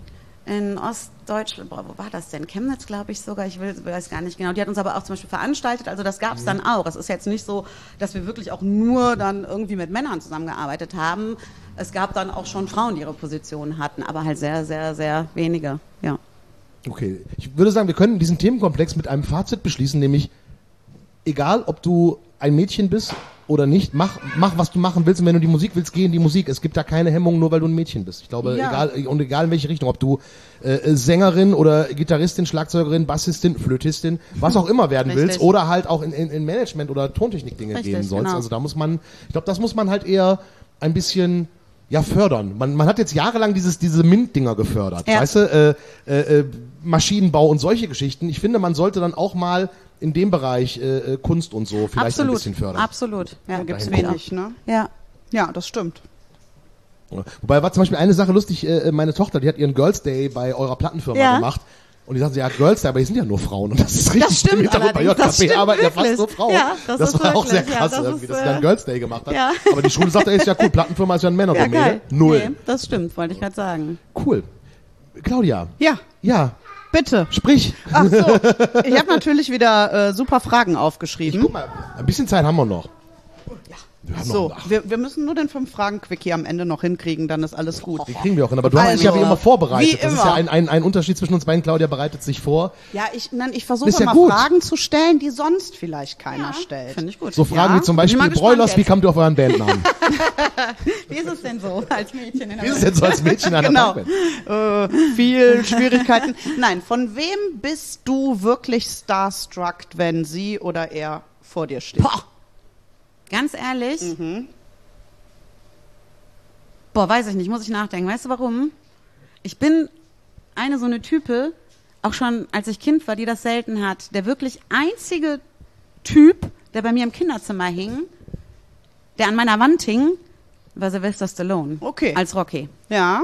in Ostdeutschland, boah, wo war das denn? Chemnitz, glaube ich sogar, ich will, weiß gar nicht genau. Die hat uns aber auch zum Beispiel veranstaltet, also das gab es dann auch. Es ist jetzt nicht so, dass wir wirklich auch nur dann irgendwie mit Männern zusammengearbeitet haben. Es gab dann auch schon Frauen, die ihre Position hatten, aber halt sehr, sehr, sehr wenige, ja. Okay, ich würde sagen, wir können diesen Themenkomplex mit einem Fazit beschließen, nämlich egal, ob du ein Mädchen bist oder nicht, mach, mach, was du machen willst und wenn du die Musik willst, geh in die Musik. Es gibt da keine Hemmung, nur weil du ein Mädchen bist. Ich glaube, Ja. egal, und egal in welche Richtung, ob du äh, Sängerin oder Gitarristin, Schlagzeugerin, Bassistin, Flötistin, was auch immer werden Richtig. willst oder halt auch in, in, in Management oder Tontechnik-Dinge Richtig, gehen sollst. genau. Also da muss man, ich glaube, das muss man halt eher ein bisschen ja, fördern. Man, man hat jetzt jahrelang dieses, diese MINT-Dinger gefördert, Ja. weißt du, äh, äh, Maschinenbau und solche Geschichten. Ich finde, man sollte dann auch mal in dem Bereich äh, Kunst und so vielleicht Absolut, ein bisschen fördern. absolut. Ja, Da gibt's Dahin wenig, ne? Ja. Ja, das stimmt. Wobei war zum Beispiel eine Sache lustig, äh, meine Tochter, die hat ihren Girls Day bei eurer Plattenfirma Ja. gemacht. Und die sagten, ja, Girls Day, aber die sind ja nur Frauen. Und das ist richtig. Das stimmt Im Hintergrund bei allerdings, das J K P stimmt arbeiten ja fast wirklich. nur Frauen. Ja, das das ist war auch sehr wirklich, ja, krass das irgendwie, ist, dass sie dann äh, Girls Day gemacht hat. ja. Aber die Schule sagt, ey, ist ja cool, Plattenfirma ist ja ein Ja, Männerdomäne. geil. Null. Nee, das stimmt, wollte ich gerade sagen. Cool. Claudia. Ja, Ja, bitte. sprich. Ach so, ich habe natürlich wieder äh, super Fragen aufgeschrieben. Guck mal, ein bisschen Zeit haben wir noch. Wir haben So, noch, ach, wir, wir müssen nur den fünf Fragen Quickie am Ende noch hinkriegen, dann ist alles gut. die kriegen wir auch hin. Aber du hast dich Also, ja wie immer vorbereitet. wie Das ist immer. ja ein, ein, ein Unterschied zwischen uns beiden. Claudia bereitet sich vor. Ja, ich, nein, ich versuche Ist ja mal gut. Fragen zu stellen, die sonst vielleicht keiner stellt. Finde ich gut. So Fragen Ja. wie zum Bin ich mal Beispiel, gespannt Broilers, wie jetzt. kamt ihr auf euren Bandnamen? Wie ist es denn so als Mädchen in der Wie ist es denn so als Mädchen an der Genau. Punkband? Äh, viel Schwierigkeiten. Nein, von wem bist du wirklich starstruck, wenn sie oder er vor dir steht? Boah. Ganz ehrlich? Boah, weiß ich nicht, muss ich nachdenken. Weißt du warum? Ich bin eine so eine Type, auch schon als ich Kind war, die das selten hat. Der wirklich einzige Typ, der bei mir im Kinderzimmer hing, der an meiner Wand hing, war Sylvester Stallone. Okay. Als Rocky. Ja.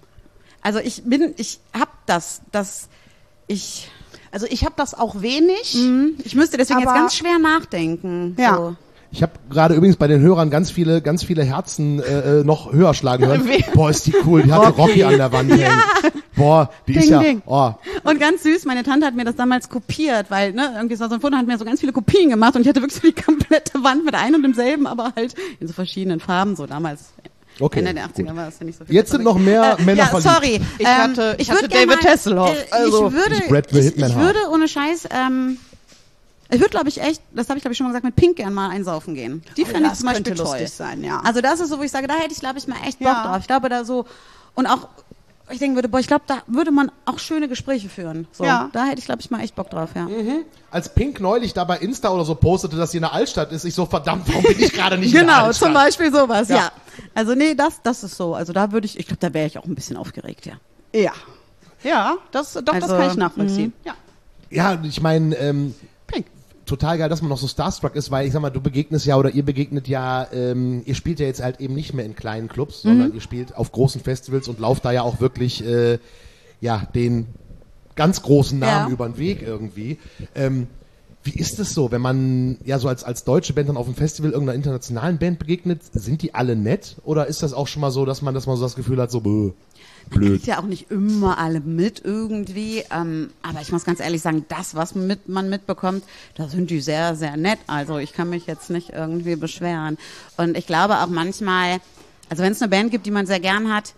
Also ich bin, ich hab das, dass ich, Also ich habe das auch wenig. hm, ich müsste deswegen Aber- jetzt ganz schwer nachdenken. Ja. So. Ich habe gerade übrigens bei den Hörern ganz viele, ganz viele Herzen äh, äh, noch höher schlagen hören. Wie- Boah, ist die cool. Die hatte Rocky an der Wand hängen. Boah, die ist Ding, ja. ding. Oh, Und ganz süß, meine Tante hat mir das damals kopiert, weil, ne, irgendwie so ein Foto hat mir so ganz viele Kopien gemacht und ich hatte wirklich so die komplette Wand mit einem und demselben, aber halt in so verschiedenen Farben, so damals. Okay, Ende der achtziger gut. war das ja nicht so viel. Jetzt sind noch mehr äh, Männer ja, verliebt. sorry. Ich ähm, hatte- ich hatte würd gern David mal- Hasselhoff, äh, also- ich würde, Ich Brad ich, Hitman ich haben. würde ohne Scheiß, ähm, ich würde, glaube ich, echt, das habe ich, glaube ich, schon mal gesagt, mit Pink gern mal einsaufen gehen. Die Oh, fände ich das zum Beispiel könnte toll. lustig sein, ja. Also das ist so, wo ich sage, da hätte ich, glaube ich, mal echt Bock Ja. drauf. Ich glaube, da so, und auch, ich denke würde, boah, ich glaube, da würde man auch schöne Gespräche führen. So, Ja. da hätte ich, glaube ich, mal echt Bock drauf, ja. Als Pink neulich da bei Insta oder so postete, dass sie in der Altstadt ist, ich so, verdammt, warum bin ich gerade nicht in der Genau, Altstadt? zum Beispiel sowas, Ja. ja. Also nee, das, das ist so. Also da würde ich, ich glaube, da wäre ich auch ein bisschen aufgeregt, ja. Ja. Ja, das, doch, das Also, kann ich nachvollziehen. Ja. Ja, ich meine, ähm, Pink. total geil, dass man noch so starstruck ist, weil ich sag mal, du begegnest ja oder ihr begegnet ja, ähm, ihr spielt ja jetzt halt eben nicht mehr in kleinen Clubs, sondern ihr spielt auf großen Festivals und lauft da ja auch wirklich, äh, ja, den ganz großen Namen Ja. über den Weg irgendwie. Ähm, wie ist es so, wenn man ja so als, als deutsche Band dann auf einem Festival irgendeiner internationalen Band begegnet, sind die alle nett oder ist das auch schon mal so, dass man, dass man so das Gefühl hat, so, bäh, blöd? Kriegt ja auch nicht immer alle mit irgendwie, ähm, aber ich muss ganz ehrlich sagen, das, was mit, man mitbekommt, da sind die sehr, sehr nett. Also ich kann mich jetzt nicht irgendwie beschweren. Und ich glaube auch manchmal, also wenn es eine Band gibt, die man sehr gern hat,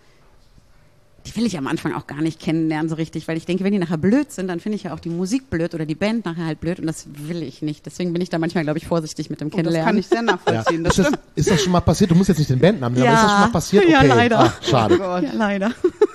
die will ich am Anfang auch gar nicht kennenlernen so richtig, weil ich denke, wenn die nachher blöd sind, dann finde ich ja auch die Musik blöd oder die Band nachher halt blöd und das will ich nicht. Deswegen bin ich da manchmal, glaube ich, vorsichtig mit dem Und das Kennenlernen. kann ich sehr Ja. nachvollziehen. Das ist, das, stimmt. ist das schon mal passiert? Du musst jetzt nicht den Bandnamen nennen, aber ist das schon mal passiert? Okay. Ja, leider. Ach, schade. Gott. Ja, leider.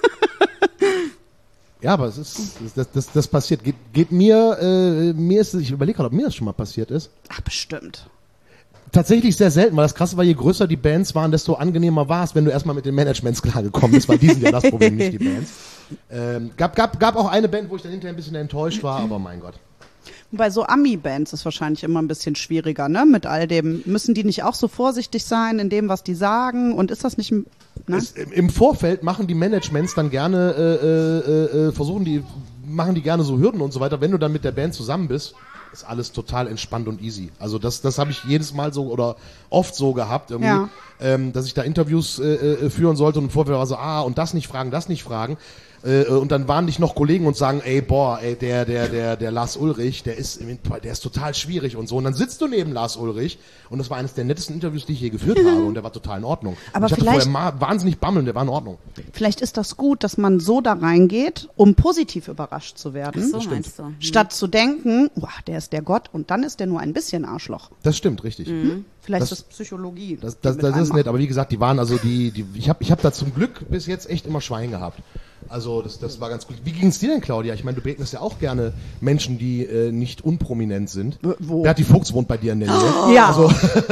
Ja, aber es ist, das, das, das passiert. Geht, geht mir, äh, mir ist, ich überlege gerade, ob mir das schon mal passiert ist. Ach, bestimmt. Tatsächlich sehr selten, weil das Krasse war, je größer die Bands waren, desto angenehmer war es, wenn du erstmal mit den Managements klargekommen bist, weil die sind ja das Problem, nicht die Bands. Ähm, gab, gab, gab auch eine Band, wo ich dann hinterher ein bisschen enttäuscht war, aber mein Gott. Bei so Ami-Bands ist wahrscheinlich immer ein bisschen schwieriger, ne? Mit all dem. Müssen die nicht auch so vorsichtig sein in dem, was die sagen? Und ist das nicht, ein- ne? Es, im, Im Vorfeld machen die Managements dann gerne, äh, äh, äh, versuchen die, machen die gerne so Hürden und so weiter. Wenn du dann mit der Band zusammen bist, ist alles total entspannt und easy. Also das, das habe ich jedes Mal so oder oft so gehabt, irgendwie, Ja. ähm, dass ich da Interviews äh, äh, führen sollte und im Vorfeld war so, ah, und das nicht fragen, das nicht fragen. Äh, und dann waren nicht noch Kollegen und sagen, ey, boah, ey, der, der, der, der Lars Ulrich, der ist, der ist total schwierig und so. Und dann sitzt du neben Lars Ulrich und das war eines der nettesten Interviews, die ich je geführt habe und der war total in Ordnung. Aber ich hatte vielleicht- vorher ma- wahnsinnig bammeln, der war in Ordnung. Vielleicht ist das gut, dass man so da reingeht, um positiv überrascht zu werden. So meinst du. Hm. Statt zu denken, wow, der ist der Gott und dann ist der nur ein bisschen Arschloch. Das stimmt, richtig. Vielleicht Das- ist das Psychologie. Das, die das, mit das ist reinmacht. nett, aber wie gesagt, die waren also die, die ich habe ich hab da zum Glück bis jetzt echt immer Schwein gehabt. Also das, das war ganz gut. Wie ging es dir denn, Claudia? Ich meine, du begegnest ja auch gerne Menschen, die äh, nicht unprominent sind. Wo? Berti Fuchs wohnt bei dir in der Nähe. Ja, Also,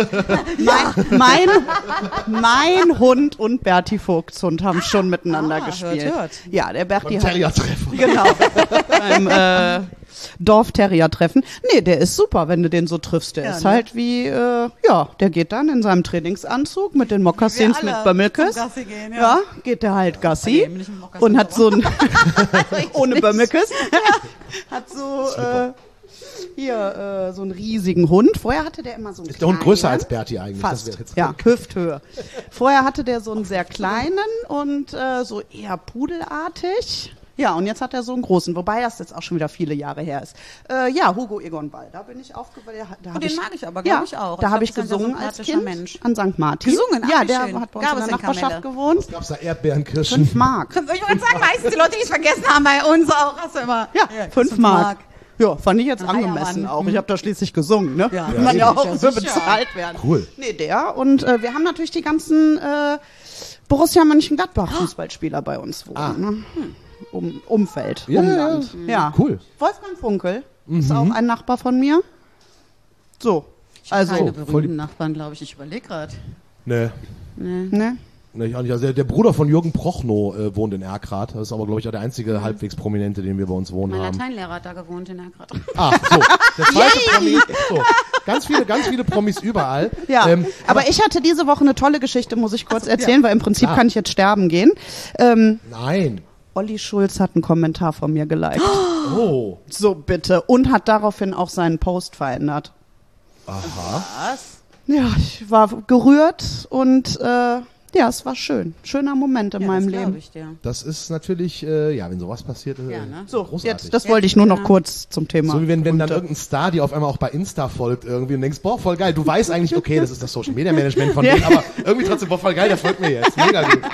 mein, mein, mein Hund und Berti Vogts Hund haben schon miteinander Ah, gespielt. hört, hört. Ja, der Berti beim hat Terrier-Treffen. genau beim äh, Dorf-Terrier-Treffen. Nee, der ist super, wenn du den so triffst. Der Ja, ist ne? halt wie, äh, ja, der geht dann in seinem Trainingsanzug mit den Mokassins Wir alle mit Bömmelkes. zum Gassi gehen, ja. Ja, geht der halt Gassi Bei dem nicht mit Mokassin, und hat aber- so ein ohne Bömmelkes, hat so äh, hier äh, so einen riesigen Hund. Vorher hatte der immer so einen Ist der Hund kleinen. größer als Berti eigentlich? Das Fast, wäre jetzt ja, Hüfthöhe. Vorher hatte der so einen sehr kleinen und äh, so eher pudelartig. Ja, und jetzt hat er so einen großen, wobei das jetzt auch schon wieder viele Jahre her ist. Äh, ja, Hugo Egon Ball, da bin ich aufgewachsen. Da hab den ich, mag ich aber, glaub ja, ich auch. Da Ich habe glaub, ich das ist ein gesungen sehr als sympathischer Kind Mensch. an Sankt Martin. Gesungen, ach, ja, wie der schön. hat bei uns Gab in es der in Nachbarschaft Kamelle? gewohnt. Gab's da Erdbeerenkirschen? Fünf Mark. Ich wollte sagen, meistens die Leute, die es vergessen haben, bei uns auch, hast du immer. Ja, fünf Mark. Ja, fand ich jetzt Ein angemessen Eiermann. auch. Ich habe da schließlich gesungen, ne? Ja. Kann man ja Ja, auch ja, für sicher. bezahlt werden. Cool. Nee, der. Und äh, wir haben natürlich die ganzen äh, Borussia Mönchengladbach Fußballspieler bei uns wohnen. Ah. Ne? Hm. Um, Umfeld, Ja, Umland. Ja. Cool. Wolfgang Funkel ist auch ein Nachbar von mir. So, also, Keine voll berühmten die- Nachbarn, glaube ich. Ich überlege gerade. Nee. ne? Nee, ich auch nicht. Also der, der Bruder von Jürgen Prochnow äh, wohnt in Erkrath. Das ist aber, glaube ich, auch der einzige halbwegs Prominente, den wir bei uns wohnen Mein haben. Lateinlehrer hat da gewohnt in Erkrath. Ah, so. Der zweite Promi. So. Ganz viele, ganz viele Promis überall. Ja, Ähm, aber ich hatte diese Woche eine tolle Geschichte, muss ich kurz Ach so, erzählen, ja. weil im Prinzip Klar. kann ich jetzt sterben gehen. Ähm, Nein. Olli Schulz hat einen Kommentar von mir geliked. Oh. So bitte. Und hat daraufhin auch seinen Post verändert. Aha. Was? Ja, ich war gerührt und äh, ja, es war schön. Schöner Moment in Ja, meinem das glaub Leben. ich dir. Das ist natürlich, äh, ja, wenn sowas passiert, äh, Ja, ne? So, großartig. jetzt, das wollte ich nur noch Ja. kurz zum Thema. So wie wenn, wenn dann runter. irgendein Star dir auf einmal auch bei Insta folgt irgendwie und denkst, boah, voll geil. Du weißt eigentlich, okay, das ist das Social Media Management von Ja. denen, aber irgendwie trotzdem, boah, voll geil, der folgt mir jetzt. Mega gut.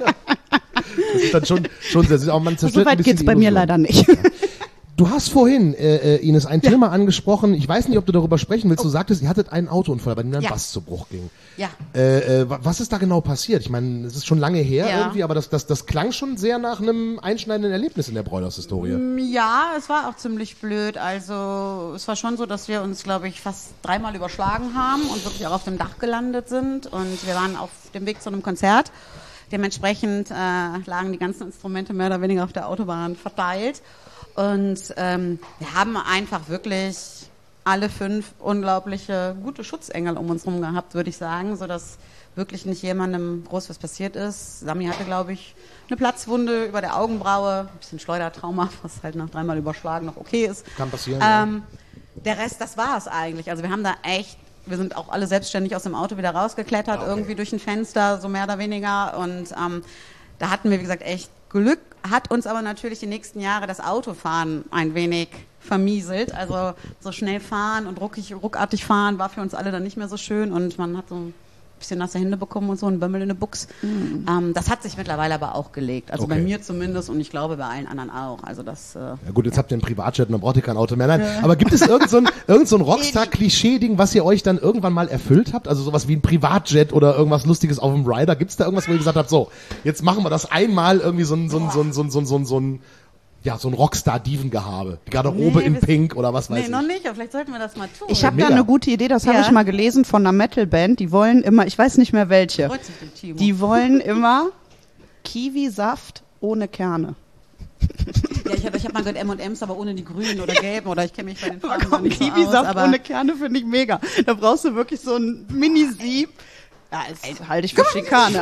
Das ist dann schon, schon sehr, das ist auch, man So zerstört ein weit bisschen geht's die bei mir Illusion. leider nicht. Du hast vorhin, äh, äh, Ines, ein Thema angesprochen. Ich weiß nicht, ob du darüber sprechen willst. Du sagtest, ihr hattet einen Autounfall, bei dem ein Ja. Bass zu Bruch ging. Ja. Äh, äh, wa- was ist da genau passiert? Ich meine, es ist schon lange her Ja. irgendwie, aber das, das, das klang schon sehr nach einem einschneidenden Erlebnis in der Broilers-Historie. Ja, es war auch ziemlich blöd. Also es war schon so, dass wir uns, glaube ich, fast dreimal überschlagen haben und wirklich auch auf dem Dach gelandet sind. Und wir waren auf dem Weg zu einem Konzert. Dementsprechend äh, lagen die ganzen Instrumente mehr oder weniger auf der Autobahn verteilt. Und ähm, wir haben einfach wirklich alle fünf unglaubliche gute Schutzengel um uns herum gehabt, würde ich sagen, sodass wirklich nicht jemandem groß was passiert ist. Sami hatte, glaube ich, eine Platzwunde über der Augenbraue, ein bisschen Schleudertrauma, was halt nach dreimal überschlagen noch okay ist. Kann passieren. Ähm, der Rest, das war es eigentlich. Also wir haben da echt, wir sind auch alle selbstständig aus dem Auto wieder rausgeklettert, Okay. irgendwie durch ein Fenster, so mehr oder weniger. Und ähm, da hatten wir, wie gesagt, echt Glück, hat uns aber natürlich die nächsten Jahre das Autofahren ein wenig vermieselt. Also so schnell fahren und ruckig, ruckartig fahren war für uns alle dann nicht mehr so schön und man hat so ein bisschen nasse Hände bekommen und so, ein Bömmel in der Buchs. Mhm. Ähm, das hat sich mittlerweile aber auch gelegt. Also bei Okay. mir zumindest und ich glaube bei allen anderen auch. Also das... Äh, Ja gut, jetzt habt ihr einen Privatjet und dann braucht ihr kein Auto mehr. Nein, aber gibt es irgend so ein, irgend so ein Rockstar-Klischee-Ding, was ihr euch dann irgendwann mal erfüllt habt? Also sowas wie ein Privatjet oder irgendwas Lustiges auf dem Rider? Gibt es da irgendwas, wo ihr gesagt habt, so, jetzt machen wir das einmal irgendwie so ein, so ein, so ein, so ein, so ein, so ein, so ein ja, so ein Rockstar-Dievengehabe. Die Garderobe Nee, in wir- Pink oder was weiß nee, ich. noch nicht, aber vielleicht sollten wir das mal tun. Ich habe mega. da eine gute Idee, das habe Ja. ich mal gelesen von einer Metalband. Die wollen immer, ich weiß nicht mehr welche, Freut sich der Timo. die wollen immer Kiwisaft ohne Kerne. Ja, ich habe ich hab mal gehört M und M's, aber ohne die grünen oder gelben oder ich kenne mich bei den Farben noch nicht so aus. Kiwisaft Aber ohne Kerne finde ich mega. Da brauchst du wirklich so ein Mini-Sieb. Ja, das halte ich für Schikane.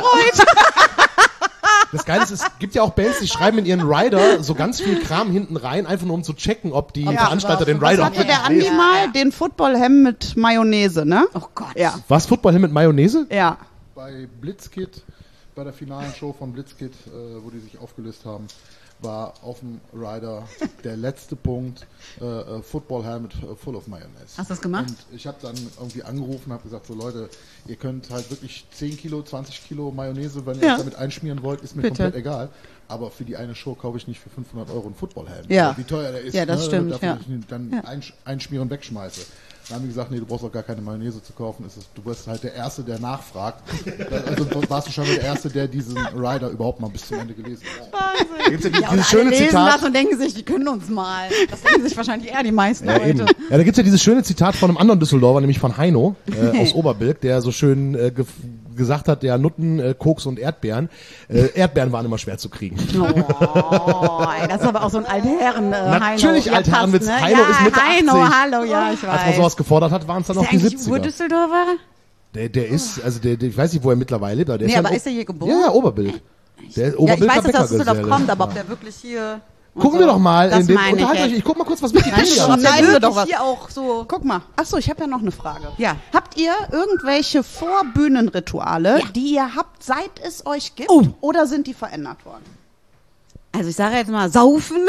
Das Geile ist, es gibt ja auch Bands, die schreiben in ihren Rider so ganz viel Kram hinten rein, einfach nur um zu checken, ob die Veranstalter den Was Rider auch hatte der wirklich Andi lesen. mal? Den Footballhemd mit Mayonnaise, ne? oh Gott. Ja, Was, Footballhelm mit Mayonnaise? ja. Bei Blitzkid, bei der finalen Show von Blitzkid, äh, wo die sich aufgelöst haben, war auf dem Rider der letzte Punkt, äh, äh, Football Helmet full of Mayonnaise. Hast du das gemacht? Und ich habe dann irgendwie angerufen und habe gesagt, so Leute, ihr könnt halt wirklich zehn Kilo, zwanzig Kilo Mayonnaise, wenn ihr Ja. es damit einschmieren wollt, ist mir Bitte. komplett egal. Aber für die eine Show kaufe ich nicht für fünfhundert Euro einen Football-Helm. Ja. Wie teuer der ist, Ja, das ne? stimmt, Dafür, ja. dass ich ihn dann Ja. einsch einschmieren wegschmeiße. Dann haben die gesagt, nee, du brauchst auch gar keine Mayonnaise zu kaufen. Es ist, du wirst halt der Erste, der nachfragt. Also warst du schon der Erste, der diesen Rider überhaupt mal bis zum Ende gelesen hat. Da gibt's ja die, Ja, und dieses alle schöne lesen Zitat. das und denken sich, die können uns mal. Das denken sich wahrscheinlich eher die meisten Ja, Leute. eben. Ja, da gibt's ja dieses schöne Zitat von einem anderen Düsseldorfer, nämlich von Heino äh, aus Oberbilk, der so schön äh, ge gesagt hat, der Nutten, äh, Koks und Erdbeeren. Äh, Erdbeeren waren immer schwer zu kriegen. Oh, ey, das ist aber auch so ein Altherren. Äh, Natürlich Heino. Altherrenwitz. passt, ne? Heino ja, ist Mitte Heino, achtzig. hallo, ja, ich weiß. Als man sowas gefordert hat, waren es dann ist auch die der eigentlich siebziger. Ur-Düsseldorfer? Der, der ist, also der, der, ich weiß nicht, wo er mittlerweile lebt, aber der Nee, ist ja aber in ist er hier geboren? Ja, ja, Oberbilk. Der ist Ja, ich Oberbilker weiß, dass das Düsseldorf Bäckergeselle. kommt, aber ob Ja. der wirklich hier... und Gucken so, wir doch mal das in dem, meine ich unterhaltet euch, jetzt. ich guck mal kurz, was Nein, Wikipedia ob sagt. der Schneiden wir wirklich doch was. hier auch so... Guck mal. Achso, ich habe ja noch eine Frage. Ja. Habt ihr irgendwelche Vorbühnenrituale, die ihr habt, seit es euch gibt? Oh. Oder sind die verändert worden? Also ich sage jetzt mal, saufen.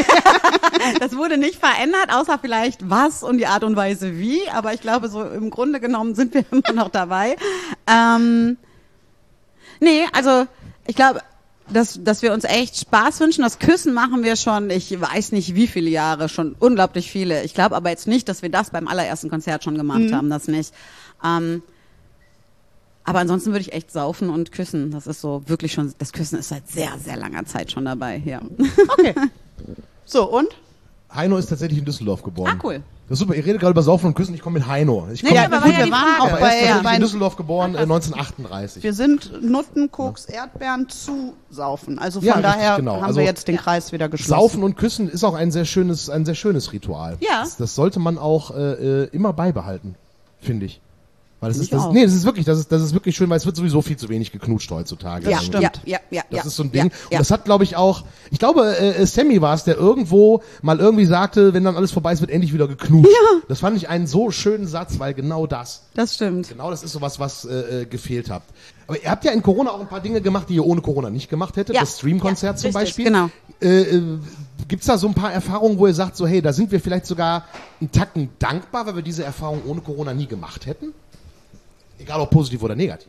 Das wurde nicht verändert, außer vielleicht was und die Art und Weise wie. Aber ich glaube, so im Grunde genommen sind wir immer noch dabei. Ähm, nee, also ich glaube, dass, dass wir uns echt Spaß wünschen. Das Küssen machen wir schon, ich weiß nicht wie viele Jahre, schon unglaublich viele. Ich glaube aber jetzt nicht, dass wir das beim allerersten Konzert schon gemacht Mhm. haben, das nicht. Ähm, aber ansonsten würde ich echt saufen und küssen. Das ist so wirklich schon, das Küssen ist seit sehr, sehr langer Zeit schon dabei, ja. Okay. So, und? Heino ist tatsächlich in Düsseldorf geboren. Ah, cool. Das ist super, ihr redet gerade über Saufen und Küssen, ich komme mit Heino. Ich Nee, komme ja, aber gut, war ja wir die waren Frage. auch aber er ist bei- tatsächlich bei- in Düsseldorf geboren, äh, neunzehnhundertachtunddreißig. Wir sind Nutten, Koks, Erdbeeren zu saufen. Also von Ja, richtig, daher genau. haben Also wir jetzt den Kreis wieder geschlossen. Saufen und Küssen ist auch ein sehr schönes, ein sehr schönes Ritual. Ja. Das, das sollte man auch äh, äh, immer beibehalten, finde ich. Weil das Find ist, ich das, auch. nee, das ist wirklich, das ist, das ist wirklich schön, weil es wird sowieso viel zu wenig geknutscht heutzutage. Ja, Also, stimmt. Ja, ja, ja. Das ja, ist so ein ja, Ding. Ja. Und das hat, glaube ich, auch, ich glaube, äh, Sammy war es, der irgendwo mal irgendwie sagte, wenn dann alles vorbei ist, wird endlich wieder geknutscht. Ja. Das fand ich einen so schönen Satz, weil genau das, Das stimmt. genau das ist sowas, was äh, äh, gefehlt hat. Aber ihr habt ja in Corona auch ein paar Dinge gemacht, die ihr ohne Corona nicht gemacht hättet. Ja. Das Streamkonzert Ja, zum richtig, Beispiel. genau. Äh, äh, gibt's da so ein paar Erfahrungen, wo ihr sagt, so hey, da sind wir vielleicht sogar einen Tacken dankbar, weil wir diese Erfahrung ohne Corona nie gemacht hätten? Egal ob positiv oder negativ.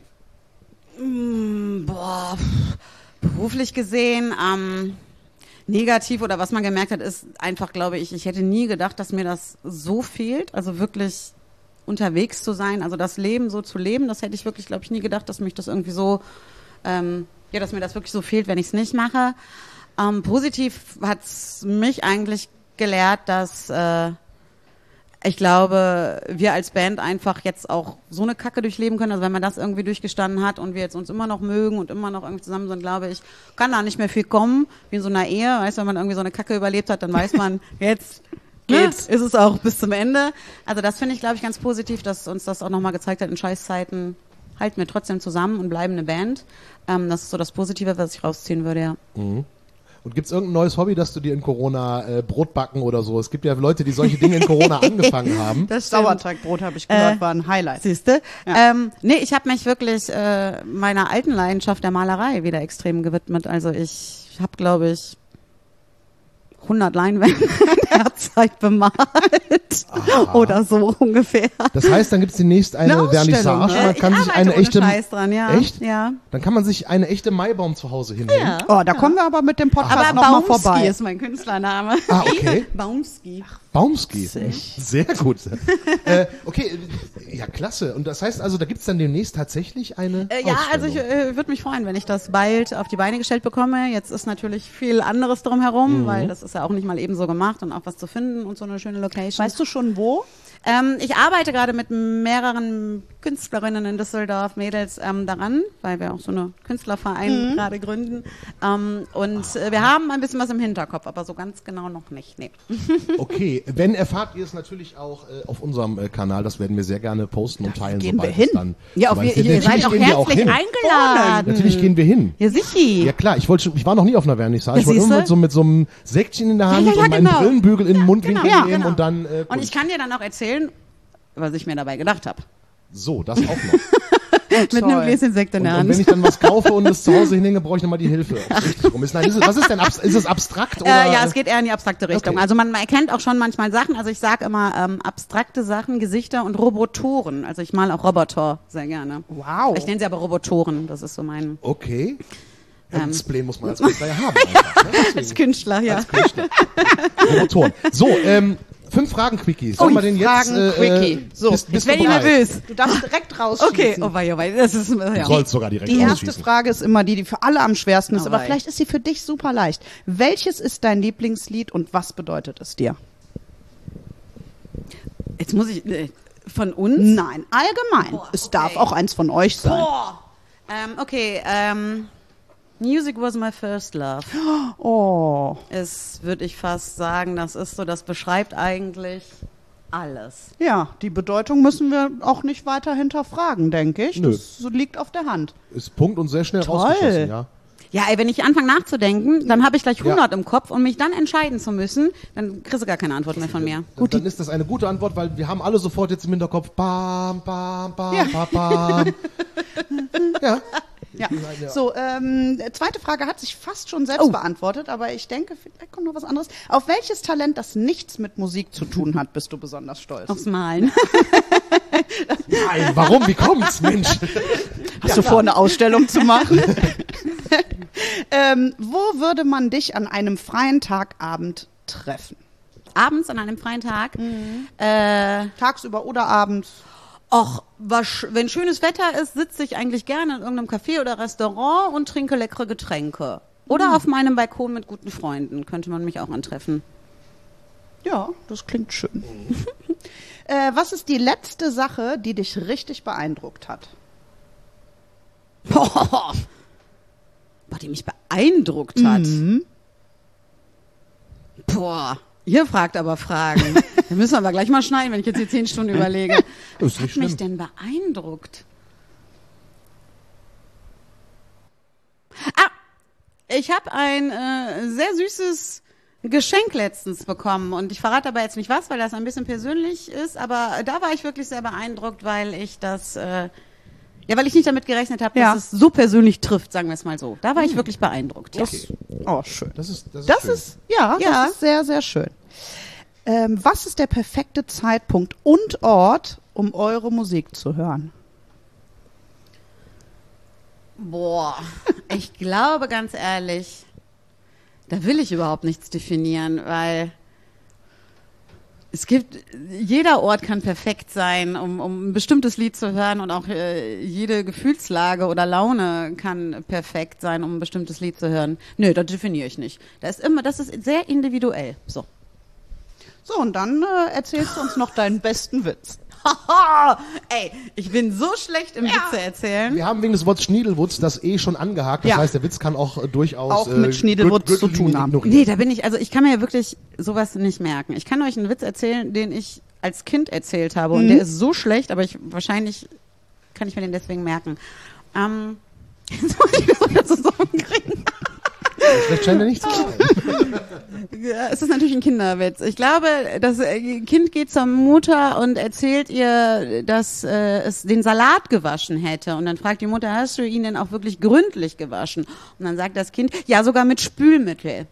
Boah, pff, beruflich gesehen, ähm, negativ oder was man gemerkt hat, ist einfach, glaube ich, ich hätte nie gedacht, dass mir das so fehlt. Also wirklich unterwegs zu sein, also das Leben so zu leben, das hätte ich wirklich, glaube ich, nie gedacht, dass mich das irgendwie so, ähm, ja, dass mir das wirklich so fehlt, wenn ich es nicht mache. Ähm, positiv hat's mich eigentlich gelehrt, dass äh, ich glaube, wir als Band einfach jetzt auch so eine Kacke durchleben können. Also wenn man das irgendwie durchgestanden hat und wir jetzt uns immer noch mögen und immer noch irgendwie zusammen sind, glaube ich, kann da nicht mehr viel kommen, wie in so einer Ehe. Weißt du, wenn man irgendwie so eine Kacke überlebt hat, dann weiß man, jetzt geht's, ist es auch bis zum Ende. Also das finde ich, glaube ich, ganz positiv, dass uns das auch nochmal gezeigt hat, in Scheißzeiten halten wir trotzdem zusammen und bleiben eine Band. Ähm, das ist so das Positive, was ich rausziehen würde, ja. Und gibt's irgendein neues Hobby, dass du dir in Corona äh, Brot backen oder so? Es gibt ja Leute, die solche Dinge in Corona angefangen haben. Das Sauerteigbrot, habe ich gehört, Äh, war ein Highlight. Siehste? Ja. Ähm, nee, ich habe mich wirklich äh, meiner alten Leidenschaft der Malerei wieder extrem gewidmet. Also ich habe, glaube ich, hundert Leinwände in der Zeit bemalt. Oder so ungefähr. Das heißt, dann gibt's demnächst eine, Eine Ausstellung, Vernissage. ne? Man ich kann sich arbeite eine ohne echte, Scheiß dran, ja. Echt? Ja. Dann kann man sich eine echte Maibaum zu Hause hinhängen. Ja. Oh, da kommen wir aber mit dem Podcast Aber noch mal Baumski vorbei. ist mein Künstlername. Ah, okay. Baumski. Baumski. Sehr gut. äh, okay, äh, ja, klasse. Und das heißt also, da gibt's dann demnächst tatsächlich eine Äh, ja, also ich Ausstellung. äh, würde mich freuen, wenn ich das bald auf die Beine gestellt bekomme. Jetzt ist natürlich viel anderes drumherum, Mhm. weil das ist ja auch nicht mal eben so gemacht und auch was zu finden und so eine schöne Location. Weißt du schon wo? Ähm, ich arbeite gerade mit mehreren Künstlerinnen in Düsseldorf, Mädels, ähm, daran, weil wir auch so eine Künstlerverein Mhm. gerade gründen. Ähm, und äh, wir haben ein bisschen was im Hinterkopf, aber so ganz genau noch nicht. Nee. Okay, wenn erfahrt ihr es natürlich auch äh, auf unserem äh, Kanal, das werden wir sehr gerne posten und teilen, gehen wir sobald hin. es dann. Ja, auf sobald ihr, es- ihr Natürlich seid auch gehen wir herzlich hin. eingeladen. Natürlich gehen wir hin. Ja, sichi. Ja klar, ich wollte schon, ich war noch nie auf einer Vernissage. Ja, Ich wollte siehste? immer mit so, mit so einem Säckchen in der Hand Ja, ja, ja, und meinen genau. Brillenbügel in den Mundwinkel genau, nehmen genau. und dann äh, Und ich kann dir dann auch erzählen, was ich mir dabei gedacht habe. so, das auch noch. Mit einem Gläschen Sekt in Und, der und Hand. wenn ich dann was kaufe und es zu Hause hinhänge, brauche ich nochmal die Hilfe. Rum ist. Nein, ist es, was ist denn, abs- ist es abstrakt? Oder? Äh, ja, es geht eher in die abstrakte Richtung. Okay. Also man erkennt auch schon manchmal Sachen. Also ich sage immer ähm, abstrakte Sachen, Gesichter und Robotoren. Also ich male auch Roboter sehr gerne. Wow. Ich nenne sie aber Robotoren. Das ist so mein Okay. Ja, Ähm. ein Spleen muss man als Künstler ja haben. Einfach, ne? Deswegen. als Künstler, ja. Als Künstler. Robotoren. So, ähm, fünf Fragen, Quickies. Sollen Oh, wir den jetzt? Fragen, äh, Quickie. So, bist, bist Ich werde du bereit? nervös. Du darfst direkt rausschießen. Okay, oh wei, oh wei. Das ist, Du ja. sollst sogar direkt Die erste rausschießen. Frage ist immer die, die für alle am schwersten ist, Oh aber wei. vielleicht ist sie für dich super leicht. Welches ist dein Lieblingslied und was bedeutet es dir? Jetzt muss ich, äh, von uns? Nein, allgemein. Boah, Es okay. darf auch eins von euch sein. Boah. Ähm, okay, ähm, Music was my first love. Oh, Es würde ich fast sagen, das ist so, das beschreibt eigentlich alles. ja, die Bedeutung müssen wir auch nicht weiter hinterfragen, denke ich. Nö. Das liegt auf der Hand. Ist Punkt und sehr schnell Toll. rausgeschossen, ja. Ja, ey, wenn ich anfange nachzudenken, dann habe ich gleich hundert im Kopf und mich dann entscheiden zu müssen, dann kriegst du gar keine Antwort mehr von mir. Dann, dann ist das eine gute Antwort, weil wir haben alle sofort jetzt im Hinterkopf Bam, bam, bam, Ja. bam, bam. Ja. Ja. So, ähm, zweite Frage hat sich fast schon selbst Oh. beantwortet, aber ich denke, vielleicht kommt noch was anderes. Auf welches Talent, das nichts mit Musik zu tun hat, bist du besonders stolz? Aufs Malen. Nein, warum? Wie kommt's, Mensch? Hast du vor, eine Ausstellung zu machen? ähm, wo würde man dich an einem freien Tagabend treffen? Abends an einem freien Tag. Äh, Tagsüber oder abends? Och, was, wenn schönes Wetter ist, sitze ich eigentlich gerne in irgendeinem Café oder Restaurant und trinke leckere Getränke. Oder auf meinem Balkon mit guten Freunden. Könnte man mich auch antreffen. Ja, das klingt schön. äh, was ist die letzte Sache, die dich richtig beeindruckt hat? Boah, Boah die mich beeindruckt hat. Boah, ihr fragt aber Fragen. Da müssen wir aber gleich mal schneiden, wenn ich jetzt die zehn Stunden überlege. Das ist Was nicht hat mich schlimm. denn beeindruckt? Ah, ich habe ein äh, sehr süßes Geschenk letztens bekommen und ich verrate aber jetzt nicht was, weil das ein bisschen persönlich ist, aber da war ich wirklich sehr beeindruckt, weil ich das, äh, ja, weil ich nicht damit gerechnet habe, Ja. dass es so persönlich trifft, sagen wir es mal so. Da war ich wirklich beeindruckt. Ja. Okay. Oh, schön. Das ist, das ist Das schön. ist, ja, Ja. das ist sehr, sehr schön. Ähm, was ist der perfekte Zeitpunkt und Ort, um eure Musik zu hören? Boah, ich glaube ganz ehrlich, da will ich überhaupt nichts definieren, weil es gibt, jeder Ort kann perfekt sein, um, um ein bestimmtes Lied zu hören und auch äh, jede Gefühlslage oder Laune kann perfekt sein, um ein bestimmtes Lied zu hören. Nö, das definiere ich nicht. Das ist immer, das ist sehr individuell. So. So, und dann äh, erzählst du uns noch deinen besten Witz. Haha, ey, ich bin so schlecht im Witze erzählen. Wir haben wegen des Wortes Schniedelwutz das eh schon angehakt. Das Ja. heißt, der Witz kann auch äh, durchaus Auch mit äh, Schniedelwutz Gürtel- zu tun Gürtellinie haben. ignorieren. Nee, da bin ich, also ich kann mir ja wirklich sowas nicht merken. Ich kann euch einen Witz erzählen, den ich als Kind erzählt habe und der ist so schlecht, aber ich wahrscheinlich kann ich mir den deswegen merken. Ähm, jetzt muss ich das wieder zusammenkriegen. Schlecht scheint er nicht zu sein. Ja, es ist natürlich ein Kinderwitz. Ich glaube, das äh, Kind geht zur Mutter und erzählt ihr, dass äh, es den Salat gewaschen hätte. Und dann fragt die Mutter, hast du ihn denn auch wirklich gründlich gewaschen? Und dann sagt das Kind, ja, sogar mit Spülmittel.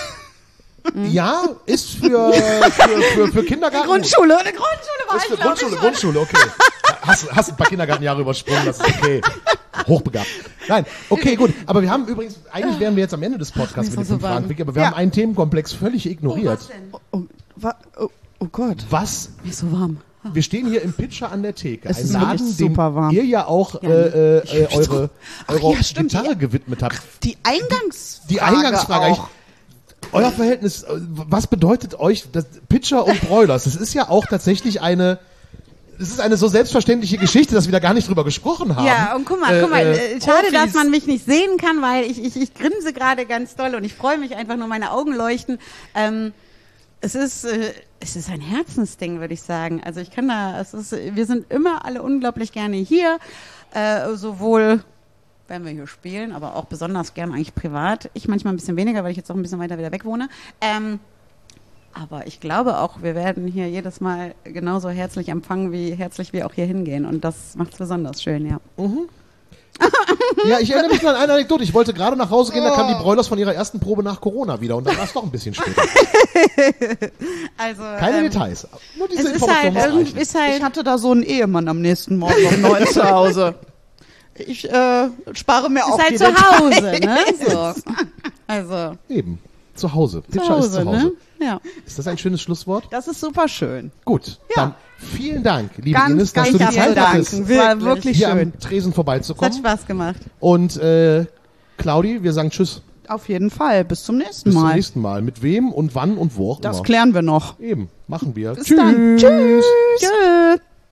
Ja, ist für, für, für, für Kindergarten. Grundschule, eine Grundschule war Ist ich, für glaube Grundschule, ich. Grundschule, okay. Hast, hast ein paar Kindergartenjahre übersprungen, das ist okay. Hochbegabt. Nein, okay, gut. Aber wir haben übrigens, eigentlich wären wir jetzt am Ende des Podcasts Mir mit ist dem auch so fünf Fragen warm. Quickie, aber wir Ja. haben einen Themenkomplex völlig ignoriert. Was denn? Oh, wa, oh, oh Gott. Was? Mir ist so warm. Wir stehen hier im Pitcher an der Theke. Es Ein ist Laden, wirklich dem super warm. ihr ja auch äh, äh, äh, eure, eure ja, stimmt. Gitarre gewidmet habt. Die Eingangsfrage Die Eingangsfrage. Ich, auch. euer Verhältnis, äh, was bedeutet euch das Pitcher und Broilers? Das ist ja auch tatsächlich eine, das ist eine so selbstverständliche Geschichte, dass wir da gar nicht drüber gesprochen haben. Ja, und guck mal, Äh, guck mal, äh, äh, schade, Profis. dass man mich nicht sehen kann, weil ich, ich, ich grinse gerade ganz doll und ich freue mich einfach nur, meine Augen leuchten. Ähm, es ist, äh, es ist ein Herzensding, würde ich sagen. Also ich kann da, es ist, wir sind immer alle unglaublich gerne hier, äh, sowohl wenn wir hier spielen, aber auch besonders gern eigentlich privat. Ich manchmal ein bisschen weniger, weil ich jetzt auch ein bisschen weiter wieder weg wohne. Ähm, Aber ich glaube auch, wir werden hier jedes Mal genauso herzlich empfangen, wie herzlich wir auch hier hingehen. Und das macht es besonders schön, ja. Mhm. Ja, ich erinnere mich nur an eine Anekdote. Ich wollte gerade nach Hause gehen, da kamen die Broilers von ihrer ersten Probe nach Corona wieder. Und dann war es doch ein bisschen später. Also, Keine ähm, Details. Nur diese es ist Information halt, muss irgendwie- reichen. ist halt Ich hatte da so einen Ehemann am nächsten Morgen um neun zu Hause. Ich äh, spare mir auch ist halt die zu Details. Hause, ne? So. Also, Eben. Zu Hause. zu Pitcher ist Hause, zu Hause. ne? Ja. Ist das ein schönes Schlusswort? Das ist super schön. Gut. Ja. Dann vielen Dank, liebe Ganz, Ines, dass ganz du die vielen Zeit Dank. hattest, Es war wirklich hier schön. am Tresen Es hat vorbeizukommen. Spaß gemacht. Und äh, Claudi, wir sagen Tschüss. Auf jeden Fall. Bis zum nächsten Bis zum Mal. nächsten Mal. Mit wem und wann und wo auch Das immer. klären wir noch. Eben. Machen wir. Bis dann. Tschüss. Tschüss.